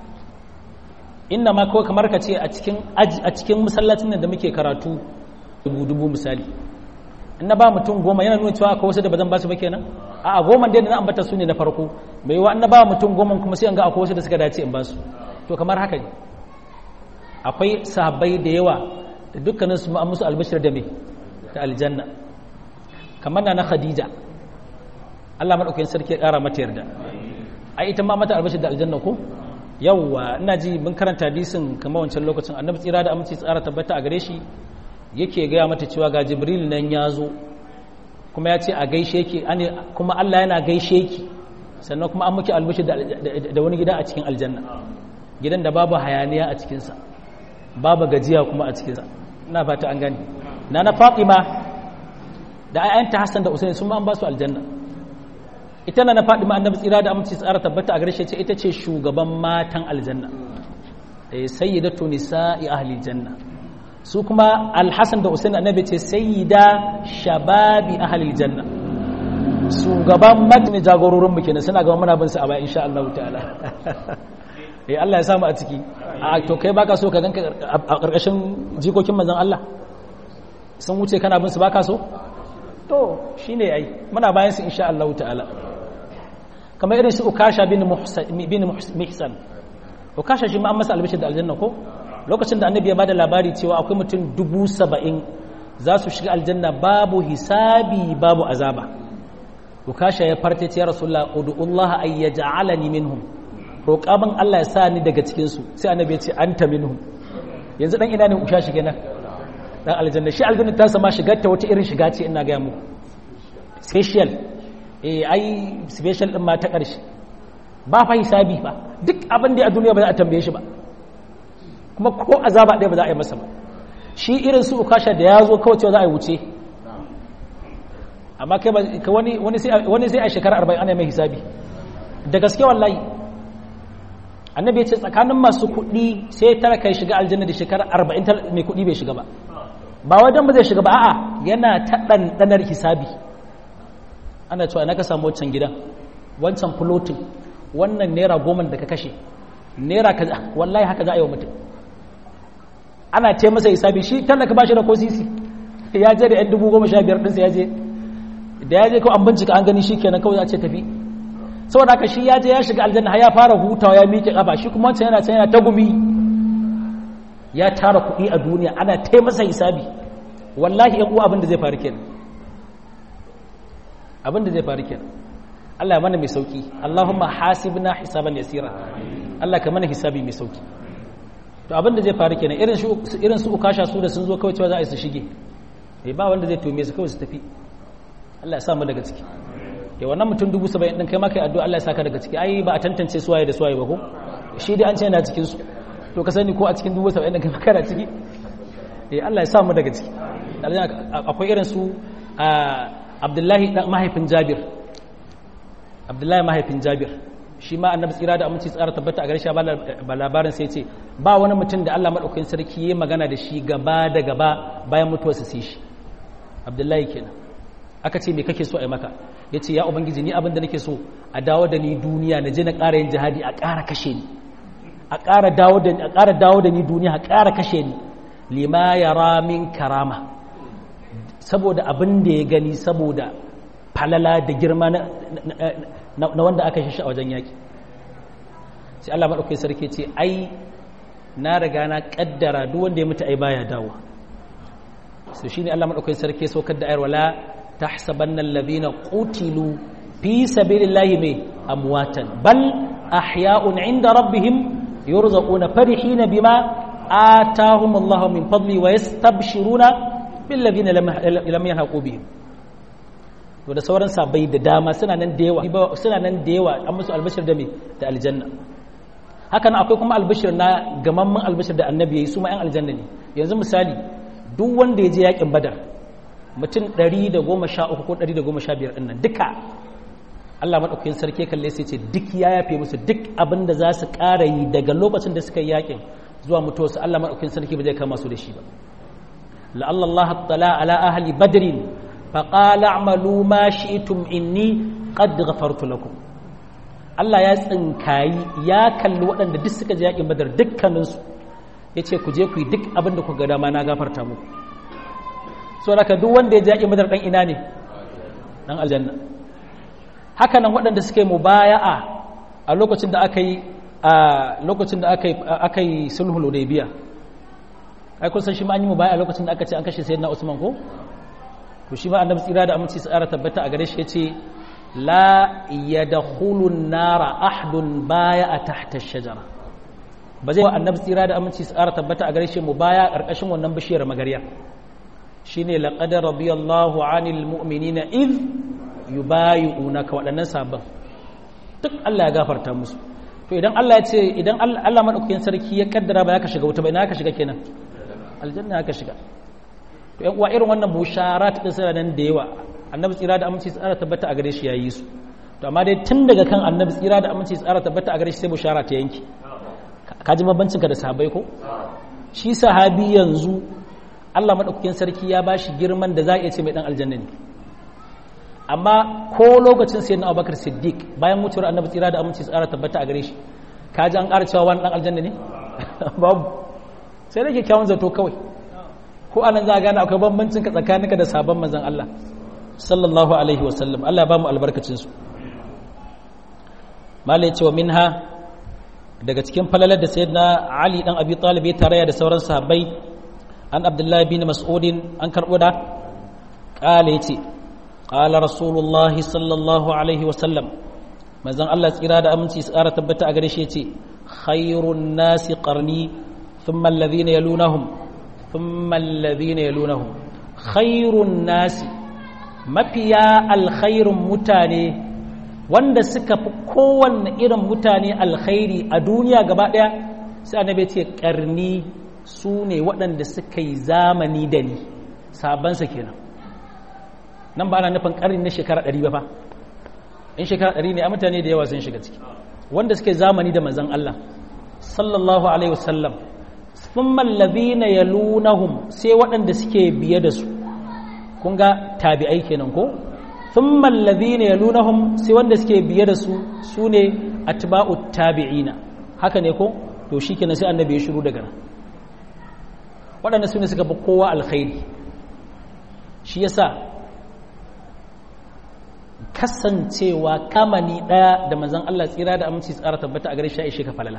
Inna ma kawai kamar ka ce a cikin masallacin da muke karatu dubu misali, in na ba mutum 10 yana nuna cewa akwai wasu da bazan ba su ba kenan? A'a, 10 da na ambata su ne na farko, bai wa in na ba mutum 10 kuma sai an ga akwai wasu da suka dace in ba su. To kamar haka ne, akwai sahabbai da yawa da dukkanin su an musu albashir da me da aljanna. Kamar na Khadija, Allah madaukakin sarki ya kara mata yarda, ai ita ma mata albashir da aljanna ko? Yawwa, ina ji mun karanta hadisin kamar wancan lokacin, Annabi tsira da aminci tsara tabbata a gare shi yake gaya mata cewa ga Jibril nan ya zo kuma ya ce a gaishe ki, kuma Allah yana gaishe ki, sannan kuma an miki albashir da wani gida a cikin aljanna, gidan da babu hayaniya a cikinsa, babu gajiya kuma a cikinsa. Ina fata an gani. Na Fatima da ayyanta Hassan da Usaini sun ma an ba su aljanna. Ita na Fatima annabi tsira da aminci tsara tabbata a gare shi ce ita ce shugaban matan aljanna, sayyidatu nisa'i ahli janna. Su kuma Al-Hasan da Usaini annabi ce sayyida shababi ahli janna, shugaban matan jagororin mu kenan, suna gaban muna bin su a baya insha Allah ta'ala. Allah ya samu a ciki. To kai baka so ka ganka a ƙarƙashin jikokin manzon Allah sun wuce kana bin su baka so? To shine ai muna bayan su insha Allah ta'ala. Kamar irin su Ukasha bin Mihsan. Ukasha shi ma an masa albishir da aljanna ko? Lokacin da Annabi ya bada labari cewa akwai mutum 70,000 za su shiga aljanna babu hisabi babu azaba. Ukasha ya farce ya Rasulullah ud'ullah ay yaj'alani minhum. Roƙaban Allah ya sa ni daga cikinsu, sai annabi ya ce anta minhum. Yanzu dan ina ne usha shi kenan? dan aljanna shi aljanna ta sama shigar ta wata irin shiga ce ina ga muku special ai special din ma ta ƙarshe ba fa hisabi ba duk abin da a duniya ba za a tambaye shi ba kuma ko azaba ɗaya ba za a yi masa ba shi irin su ukasha da ya zo kawai cewa za a yi wuce amma kai wani sai a shekara 40 ana mai hisabi da gaske wallahi annabi ya ce tsakanin masu kuɗi sai tara kai shiga aljanna da shekara 40 mai kuɗi bai shiga ba ba wajen ba zai shiga ba a'a yana ta ɗanɗanar hisabi ana cewa na ka samu wancan gidan wancan floating wannan naira 10 da ka kashe naira kaza wallahi haka za a yi wa mutum ana ce masa hisabi shi tallaka ba shi da ko sisi ya je da 15,000 ɗinsa ya je da ya je kawai an bincika an gani shi kenan kawai za ce tafi saboda haka shi ya je ya shiga aljanna har ya fara hutawa ya miƙe ƙafa shi kuma wancan yana ta gumi ya tara kuɗi a duniya ana ta masa hisabi wallahi yan uwa abin da zai faru kenan Allah ya mana mai sauki Allahumma hasibna hisaban yasira Allah ka mana hisabi mai sauki to abin da zai faru kenan irin su ukasha su da sun zo kawai cewa za a yi su shige ba wanda zai tome su kawai su tafi Allah ya sa mu daga ciki ya wannan mutum 70,000 din kai ma kai addu'a Allah ya saka daga ciki ai ba a tantance suwaye da suwaye ba ko shi dai an ce yana cikin su to ka sani ko a cikin 70,000 din kai ma kana ciki Allah ya sa mu daga ciki akwai irin su Abdullahi dan mahaifin Jabir shi ma annabi tsira da aminci tsara tabbata a gare shi ba labarin sai ce ba wani mutum da Allah madaukakin sarki yayi magana da shi gaba da gaba bayan mutuwarsa sai shi Abdullahi kenan aka ce me kake so a yi maka yace ya ubangiji ni abin da nake so a dawo da ni duniya na je na ƙara yin jihadi a ƙara kashe ni a ƙara dawo da ni duniya a ƙara kashe ni lima yara min karama saboda abin da ya gani saboda falala da girma na wanda aka shi a wajen yaki sai Allah maɗaukai sarki ce ai na riga na ƙaddara duk wanda ya mutu ai baya dawo so shine Allah maɗaukai sarki saukar da ayar wala tahsabanna alladhina qutilu fi sabilillahi mai amwatan bal ahya'un 'inda rabbihim yurzaquna farihina bima atahum Allahu min fadli wa yastabshiruna bil ladina lam yahqu bihim to da sauran sabai da dama suna nan da yawa an musu albashir da me da aljanna haka nan akwai kuma albashir na gamamman albashir da annabi yayi su ma yan aljanna ne yanzu misali duk wanda ya je yakin badar mutum 113 ko 115 din nan duka Allah madaukakin sarki kalle sai ce duk ya yafe musu duk abin da za su ƙara yi daga lokacin da suka yi yakin zuwa mutuwarsu Allah madaukakin sarki ba zai kama su da shi ba la'alla Allah tala ala ahli badrin فقال اعملوا ما شئتم إني قد غفرت لكم Allah ya tsinkayi ya kalli waɗanda duk suka je yakin badar dukkaninsu ya ce ku je ku yi duk abin da ku ga dama na gafarta muku so daga duk wanda ya je yakin badar ɗan ina ne ɗan aljanna haka nan waɗanda suka yi mubaya'a a lokacin da aka yi sulhul hudaybiya ai kun san shi ma an yi mubaya'a lokacin da aka ce an kashe sayyidina Usman ko to shi ma annabi tsira da aminci tsara tabbata a gare shi yace la yadkhulun nara ahadun baya tahta ash-shajara ba zai annabi tsira da aminci tsara tabbata a gare shi mu baya karkashin wannan bishiyar magariya shine laqad radiyallahu 'anil mu'minina id yubayyi'unaka wadannan sabban duk Allah ya gafarta musu to idan Allah ya ce idan Allah madaukakin sarki ya kaddara ba ya ka shiga wuta ba ina ka shiga kenan aljanna ka shiga to yan uwa irin wannan busharat din suna nan da yawa annabi tsira da aminci tsara tabbata a gare shi yayi su to amma dai tun daga kan annabi tsira da aminci tsara tabbata a gare shi sai bushara ta yanki ka ji mabancin ka da sahabbai ko shi sahabi yanzu Allah madaukakin sarki ya bashi girman da za a iya ce mai dan aljanna ne amma ko lokacin sayyidina Abubakar Siddiq bayan mutuwar annabi tsira da aminci tsara tabbata a gare shi ka ji an ƙara cewa wani dan aljanna ne babu sai da kyakkyawan zato kawai ko anan za a gane akwai bambancin ka tsakaninka da sabon manzon Allah sallallahu alaihi wasallam Allah ya ba mu albarkacin su malai cewa minha daga cikin falalar da sayyidina Ali dan Abi Talib ya tarayya da sauran sahabbai an Abdullah bin Mas'ud an karbo da kale yace qala rasulullahi sallallahu alaihi wasallam manzon Allah tsira da aminci tsara tabbata a gare shi yace khairun nasi qarni thumma alladhina yalunahum thumma alladhina yalunahum khairun nasi mafiya alkhairun mutane wanda suka fi kowanne irin mutane alkhairi a duniya gaba daya sai annabi ce karni su ne waɗanda suka yi zamani da ni sabansa kenan nan ba ana nufin karni na shekara 100 ba fa in shekara 100 ne a mutane da yawa sun shiga ciki wanda suke zamani da manzon Allah sallallahu alaihi wasallam thumma alladhina yalunahum sai waɗanda suke biye da su kun ga tabi'ai kenan ko thumma alladhina yalunahum sai wanda suke biye da su sune atba'ut tabi'ina haka ne ko to shikenan sai annabi ya shiru daga nan waɗanda sune suka bi kowa alkhairi shi yasa kasancewa kamani daya da manzon Allah tsira da aminci tsara tabbata a gare shi Aisha ka falala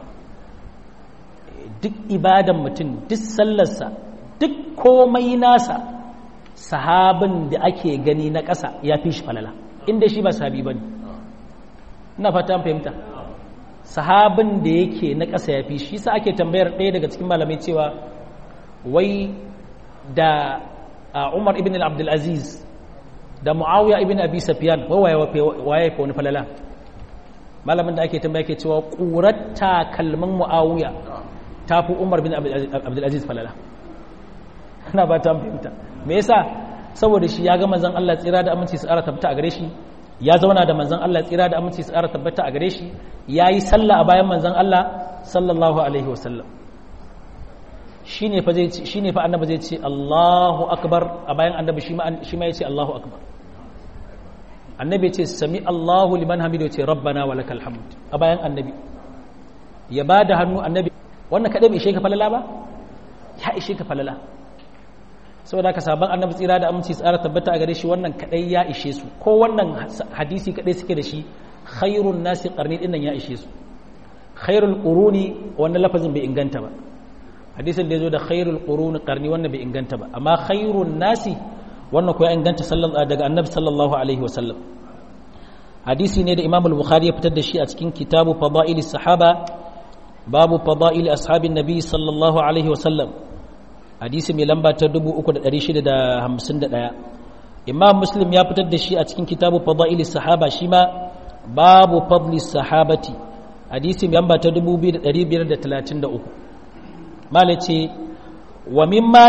duk ibadan mutum duk sallarsa duk komai nasa sahabin da ake gani na ƙasa ya fi shi falala inda shi ba sahabi bane ina fata an fahimta sahabin da yake na ƙasa ya fi shi sa ake tambayar ɗaya daga cikin malamai cewa wai da Umar ibn Abdul Aziz da Muawiya ibn Abi Sufyan waye fa wani falala malamin da ake tambaya ke cewa quratta kalman Muawiya tafi Umar bin Abdul Aziz falala ina ba ta fahimta me yasa saboda shi ya ga manzon Allah tsira da aminci su ara tabbata a gare shi ya zauna da manzon Allah tsira da aminci su ara tabbata a gare shi yayi sallah a bayan manzon Allah sallallahu alaihi wasallam shine fa annabi zai ce Allahu akbar a bayan annabi shi ma yace Allahu akbar annabi ce sami Allahu liman hamidu ce rabbana walakal hamd a bayan annabi ya bada hannu annabi wannan kadai bai ishe ka falala ba ya ishe ka falala saboda ka saban annabi tsira da aminci tsara tabbata a gare shi wannan kadai ya ishe su ko wannan hadisi kadai suke da shi khairun nasi qarni dinnan ya ishe su khairul quruni wannan lafazin bai inganta ba hadisin da yazo da khairul quruni qarni wannan bai inganta ba amma khairun nasi wannan ko ya inganta daga annabi sallallahu alaihi wasallam hadisi ne da imam al-bukhari ya fitar da shi a cikin kitabu fadaili sahaba babu fadaili ashabin nabi sallallahu alaihi wasallam hadisi mai lamba ta 3651 imam muslim ya fitar da shi a cikin kitabu fadaili sahaba shi ma babu fadli sahabati hadisi mai lamba ta 2533 malace ومما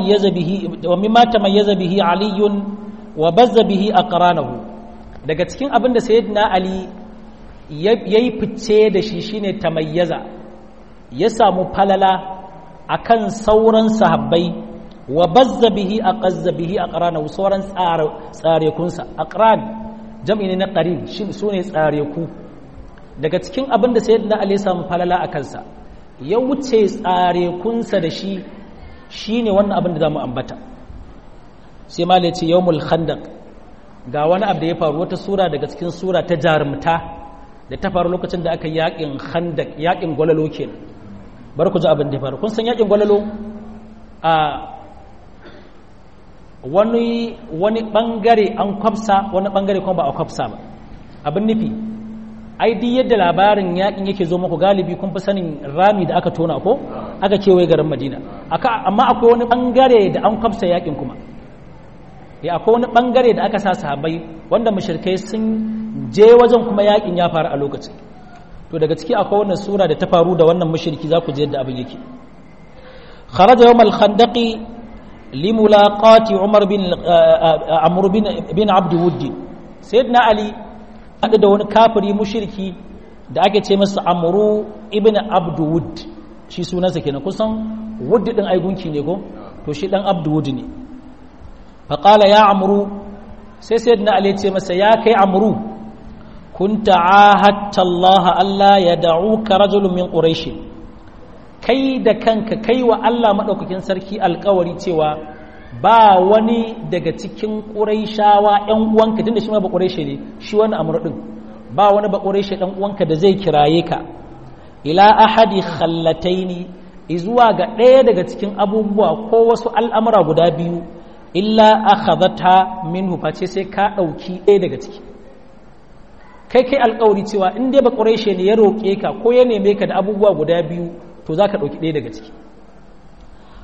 تميز به علي وبز به أقرانه daga cikin abin da sayyidina ali yayi fice da shi shine tamayyaza ya samu falala akan sauran sahabbai wa bazza bihi aqazza bihi aqranahu sauran tsarekunsa aqran jam'i ne na qarin shi sune tsareku daga cikin abin da sayyidina ali ya samu falala akan sa ya wuce tsarekunsa da shi shine wannan abin da zamu ambata sai malai ce yawmul khandaq ga wani abu da ya faru wata sura daga cikin sura ta jarumta da ta faru lokacin da aka yakin khandaq yakin gwalalo kenan bar ku ji abin da ya faru kun san yakin gwalalo a wani bangare an kwafsa wani bangare kuma ba a kwafsa ba abin nufi ai duk yadda labarin yakin yake zo muku galibi kun fi sanin rami da aka tona ko aka kewaye garin Madina amma akwai wani bangare da an kwafsa yakin kuma akwai wani bangare da aka sa sahabbai wanda mushrikai sun je wajen kuma yakin ya faru a lokacin to daga ciki akwai wannan sura da ta faru da wannan mushriki za ku je yadda abin yake kharaja yawm al-khandaqi limulaqati umar bin amr bin abd wudd sayyidina ali hada da wani kafiri mushriki da ake ce masa amru ibn abd wudd shi sunansa kenan kusan wudd din aigunki ne ko to shi dan abd wudd ne fa qala ya amru sai sayyidina ali ya ce masa ya kai amru kunta ahadta Allah alla yad'uka rajulun min quraish kai da kanka kai wa Allah madaukakin sarki alƙawari cewa ba wani daga cikin quraishawa ƴan uwanka tunda shi ma ba quraishi ne shi wani amru din ba wani ba quraishi dan uwanka da zai kiraye ka ila ahadi khallataini izuwa ga ɗaya daga cikin abubuwa ko wasu al'amura guda biyu illa akhadhatha minhu face sai ka dauki ɗaya daga ciki kai alƙawari cewa in dai ba quraishi ne ya roke ka ko ya neme ka da abubuwa guda biyu to zaka dauki ɗaya daga ciki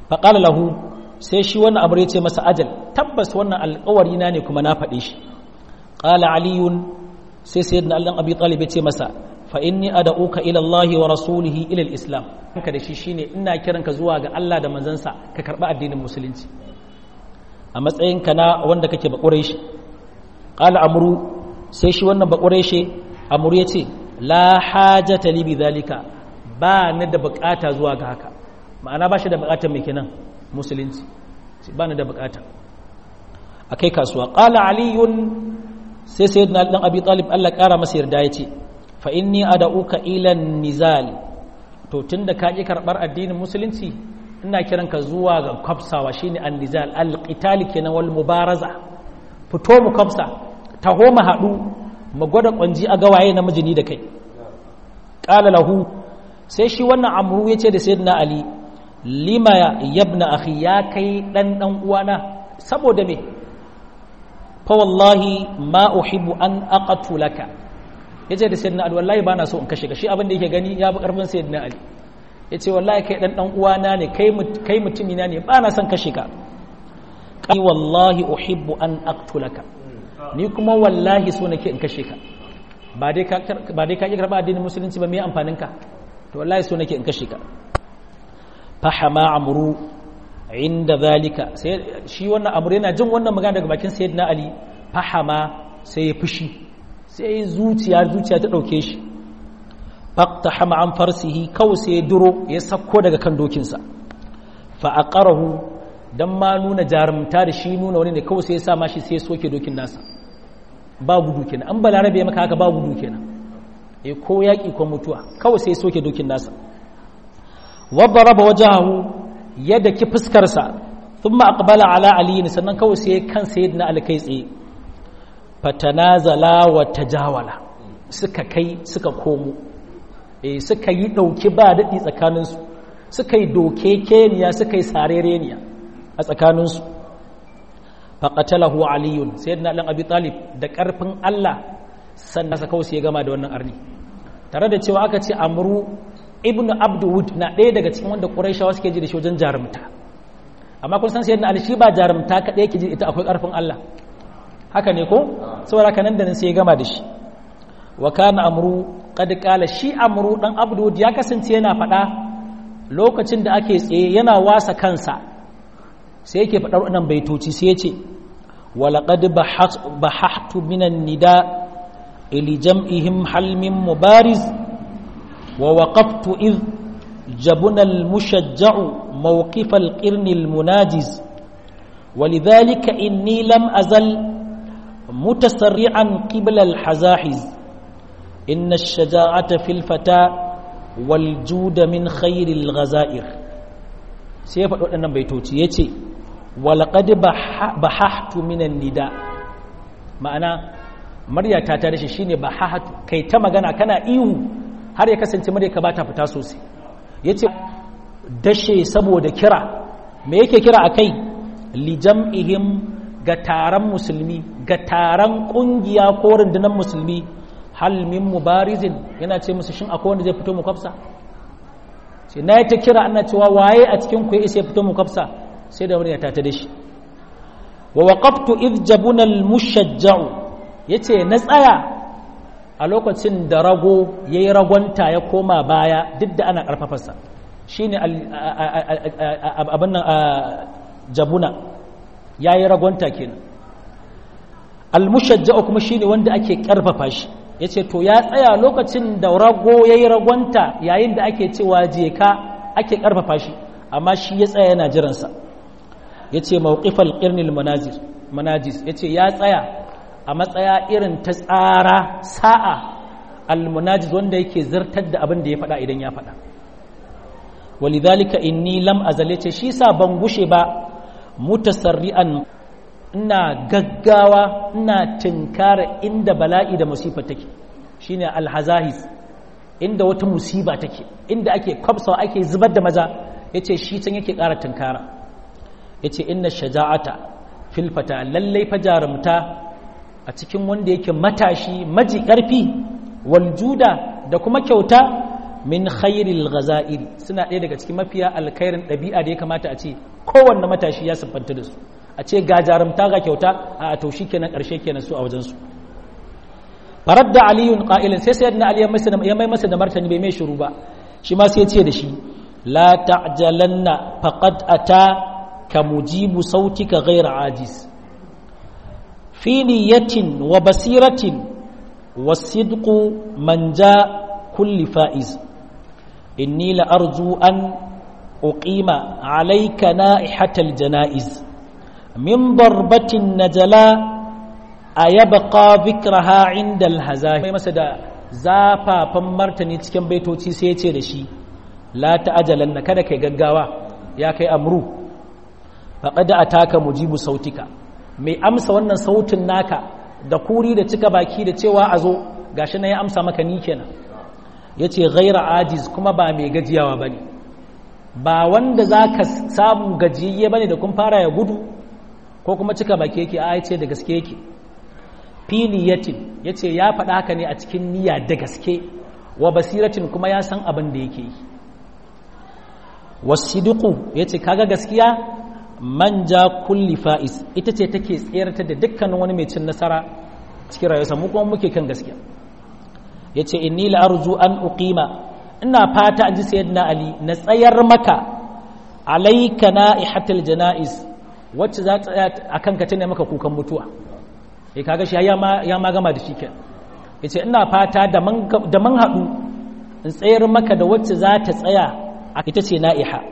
faqala lahu sai shi wannan amru yace masa ajal tabbas wannan alƙawari na ne kuma na faɗe shi qala aliyun sai sayyidina Ali Abi Talib yace masa fa inni ad'uka ila Allah wa rasulihi ila al-islam kanka da shi shine ina kiranka zuwa ga Allah da manzansa ka karba addinin musulunci a matsayinka na wanda kake ba quraishi qala amru sai shi wannan ba quraishi amru yace la hajata li bidhalika ba ni da bukata zuwa ga haka ma'ana ba shi da bukatar mai kenan musulunci ba ni da bukata akai kasuwa qala aliyun sai sayyidina dan Abi Talib Allah kara masa yarda yace fa inni ad'uka ila nizal to tunda ka ki karbar addinin musulunci ina kiranka zuwa ga kafsawa shine an-nizal al-qital kenan wal mubaraza fito mu kafsa taho mu hadu mu gwada kwanji a gawaye namiji ni da kai qala lahu sai shi wannan amru yace da sayyidina Ali lima yabna akhi ya kai dan uwana saboda me fa wallahi ma uhibbu an aqtulaka yace da sayyidina Ali wallahi bana so in kashe ka shi abin da yake gani ya bi karfin sayyidina Ali yace wallahi kai dan uwana ne kai mutumina ne bana son kashe ka kai wallahi uhibbu an aqtulaka ni kuma wallahi so nake in kashe ka ba dai ka ki karba addinin musulunci ba me amfanin ka to wallahi so nake in kashe ka fahama amru inda zalika sai shi wannan amru yana jin wannan magana daga bakin sayyidina Ali fahama sai ya fushi sai zuciya ta dauke shi faqtahama an farsihi kawai sai ya duro ya sako daga kan dokinsa fa aqarahu dan ma nuna jarumta da shi nuna wani ne kawai sai ya sa mashi sai ya soke dokin nasa ba gudu kenan an balarabe ya maka haka ba gudu kenan ko yaki ko mutuwa kawai sai ya soke dokin nasa wadaraba wajahu yadda ki fuskarsa thumma aqbala ala ali sannan kawai sai kan sayyidina Ali kai tsaye fatanazala wa tajawala suka kai suka komo suka yi dauki ba dadi tsakaninsu suka yi dokekeniya suka yi sarereniya a tsakaninsu faqatalahu aliyun sayyidina Ali Abi Talib da karfin Allah sannan sa kawai sai ya gama da wannan arni tare da cewa aka ce amru ibnu abdud na ɗaya daga cikin wanda quraishawa suke ji da shi wajen jarumta amma kun san sayyidina Ali shi ba jarumta kadai yake ji ita akwai karfin Allah haka ne ko saboda haka nan da nan sai ya gama da shi wa kana amru qad qala shi amru dan abdud ya kasance yana faɗa lokacin da ake tsaye yana wasa kansa sai yake faɗar wannan baitoci sai ya ce wa laqad bahahtu minan nida ili jam'ihim hal min mubariz ووقفت إذ جبنا المشجع موقف القرن المناجز ولذلك إني لم أزل متسرعا قبل الحزاحز إن الشجاعة في الفتى والجود من خير الغزائر سيفا أنا بيتوتي يتي ولقد بححت من النداء معنى مريا تاتارش شيني بححت كي تمغنا كان إيو har ya kasance mare ka bata fita sosai yace dashe saboda kira me yake kira akai li jam'ihim ga taron musulmi ga taron kungiya ko rundunar musulmi hal min mubarizin yana ce musu shin akwai wanda zai fito mu kafsa sai nayi ta kira ana cewa waye a cikin ku ya isa fito mu kafsa sai da wani ya tata dashi wa waqaftu idh jabuna al mushajja'u yace na tsaya a lokacin da rago ya yi ragonta ya koma baya duk da ana ƙarfafarsa shi ne abin nan jabuna ya yi ragonta kenan almushajja'u kuma shi ne wanda ake ƙarfafa shi ya ce to ya tsaya lokacin da rago ya yi ragonta yayin da ake cewa jeka ake ƙarfafa shi amma shi ya tsaya yana jiransa ya ce mawqifal qirnil manajis ya ce ya tsaya a matsaya irin ta tsara sa'a almunajiz wanda yake zartar da abin da ya faɗa idan ya faɗa walidhalika inni lam azal yace shi sa ban gushe ba mutasarri'an ina gaggawa ina tinkara inda bala'i da musifa take shine alhazahis inda wata musiba take inda ake kwabsawa ake zubar da maza yace shi can yake ƙara tinkara yace inna shaja'ata fil fata lallai fa jarumta a cikin wanda yake matashi maji ƙarfi waljuda da kuma kyauta min khairil ghaza'iri suna ɗaya daga cikin mafiya alkhairin ɗabi'a da ya kamata a ce kowanne matashi ya siffanta da su a ce ga jarumta ga kyauta a to kenan ƙarshe kenan su a wajen su faradda aliyun qa'ilan sai sayyidina ali ya mai masa da martani bai mai shiru ba shi ma sai ya ce da shi la ta'jalanna faqad ata ka mujibu sautika ghayra ajiz fi niyatin wa basiratin wasidqu man ja kulli fa'iz inni la arju an uqima alayka na'ihatal janaiz min darbatin najala ayabqa dhikraha 'inda al-hazai masa da zafafan martani cikin baitoci sai ya ce da shi la ta'jalanna kada kai gaggawa ya kai amru faqad ataka mujibu sautika mai amsa wannan sautin naka da kuri da cika baki da cewa a zo gashi na ya amsa maka ni kenan yace ghaira ajiz kuma ba mai gajiyawa bane ba wanda zaka samu gajiyayye bane da kun fara ya gudu ko kuma cika baki yake a yace da gaske yake filiyatin yace ya faɗa haka ne a cikin niyya da gaske wa basiratin kuma ya san abin da yake yi wasidiqu yace kaga gaskiya manja kulli fa'iz ita ce take tsayarta da dukkanin wani mai cin nasara cikin rayuwarsa mu kuma muke kan gaskiya yace inni la arju an uqima ina fata an ji sayyidina ali na tsayar maka alayka na'ihatul janaiz wacce za ta tsaya akan ka tana maka kukan mutuwa kaga shi ya ma gama da shi kenan yace ina fata da man hadu in tsayar maka da wacce za ta tsaya ita ce na'iha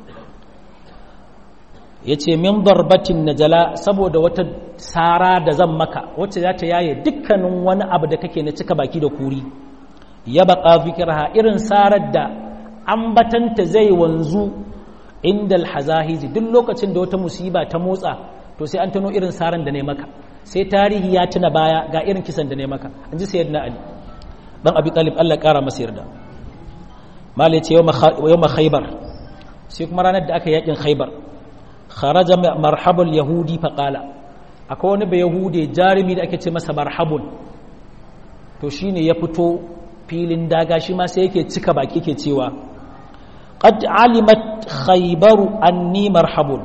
ya ce min darbatin najala saboda wata sara da zan maka wacce za ta yaye dukkanin wani abu da kake na cika baki da kuri ya baka fikirha irin sarar da ambatanta zai wanzu inda alhazahizi duk lokacin da wata musiba ta motsa to sai an tuno irin saran da ne maka sai tarihi ya tuna baya ga irin kisan da ne maka an ji sayyidina ali dan abi talib Allah kara masa yarda malai ce yawma khaybar sai kuma ranar da aka yakin khaybar kharaja marhabul yahudi faqala akwai wani bai yahude jarumi da ake ce masa marhabun to shine ya fito filin daga shi ma sai yake cika baki yake cewa qad alimat khaybaru anni marhabun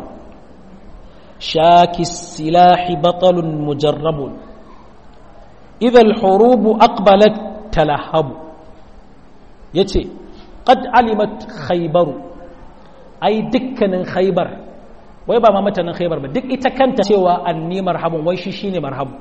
shaki silahi batalun mujarrabun idha al-hurub aqbalat talahabu yace qad alimat khaybaru ai dukkanin khaybar wai ba ma mutanen khaybar ba duk ita kanta cewa anni marhabun wai shi shine marhabu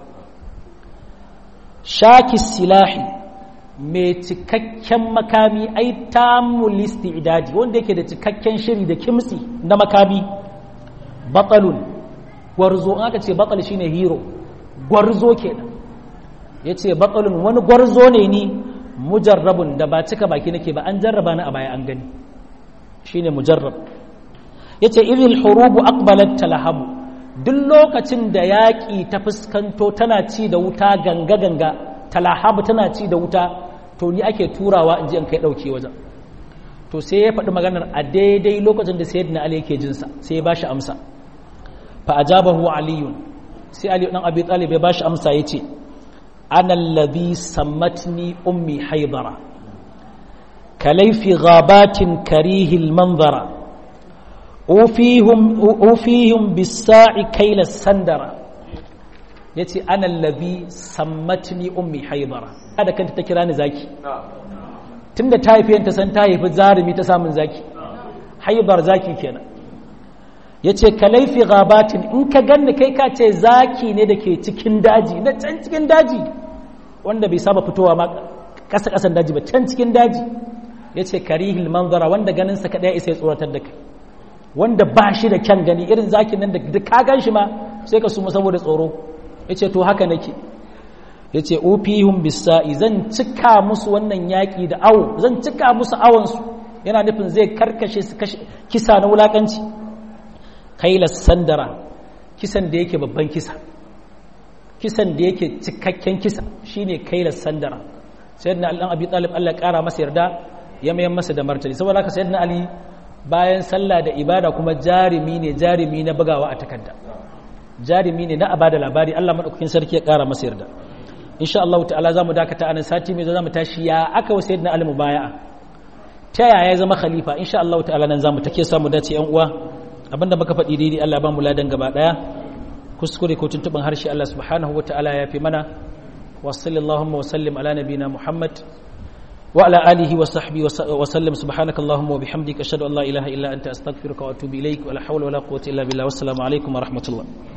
shaki silahi mai cikakken makami ai tamul istidadi wanda yake da cikakken shiri da kimtsi na makami batalun gwarzo an aka ce batal shine hero gwarzo kenan yace batalun wani gwarzo ne ni mujarrabun da ba cika baki nake ba an jarraba ni a baya an gani shine mujarrab yace idhil hurubu aqbalat talahabu duk lokacin da yaki ta fuskanto tana ci da wuta ganga ganga talahabu tana ci da wuta to ni ake turawa in ji an kai dauke wajen to sai ya faɗi maganar a daidai lokacin da sayyidina ali yake jin sa sai ya bashi amsa fa ajabahu aliyun sai ali dan abi talib ya bashi amsa yace ana alladhi sammatni ummi haydara kalayfi ghabatin karihil manzara أوفيهم بالساع كيل السندرة يتي أنا الذي سمتني أمي حيضرة هذا كنت تكراني زاكي تند تايفي أنت سنتاي في الزارمي تسامن زاكي حيضر زاكي كينا yace kalaifi gabatin in ka ganni kai ka ce zaki ne da ke cikin daji na can cikin daji wanda bai saba fitowa ma ƙasa-ƙasan daji ba can cikin daji yace karihil manzara wanda ganin sa kadai sai tsoratar da kai wanda ba shi da kyan gani irin zakin nan da ka gan shi ma sai ka suma saboda tsoro ya ce to haka nake ya ce ofihun bisa'i zan cika musu wannan yaƙi da awo zan cika musu awonsu yana nufin zai karkashe su kisa na wulaƙanci kailas sandara kisan da yake babban kisa kisan da yake cikakken kisa shine kailas sandara sayyidina ali abi talib Allah ƙara masa yarda ya mayar masa da martani saboda haka sayyidina ali bayan sallah da ibada kuma jarumi na bugawa a takarda jarumi ne na abada labari Allah madaukakin sarki ya kara masa yarda insha Allah ta'ala zamu dakata anan sati mai zamu tashi ya aka wa sayyidina Ali mubaya'a ta yaya ya zama khalifa insha Allah ta'ala nan zamu take samu dace yan uwa abinda muka faɗi daidai Allah ba mu ladan gaba daya kuskure ko tuntuban harshe Allah subhanahu wa ta'ala ya fi mana wa sallallahu wa sallim ala nabina Muhammad wa ala alihi wa sahbihi wa sallam subhanakallahumma wa bihamdika ashhadu an la ilaha illa anta astaghfiruka wa atubu ilaik wa la hawla wa la quwwata illa billah wassalamu alaikum wa rahmatullah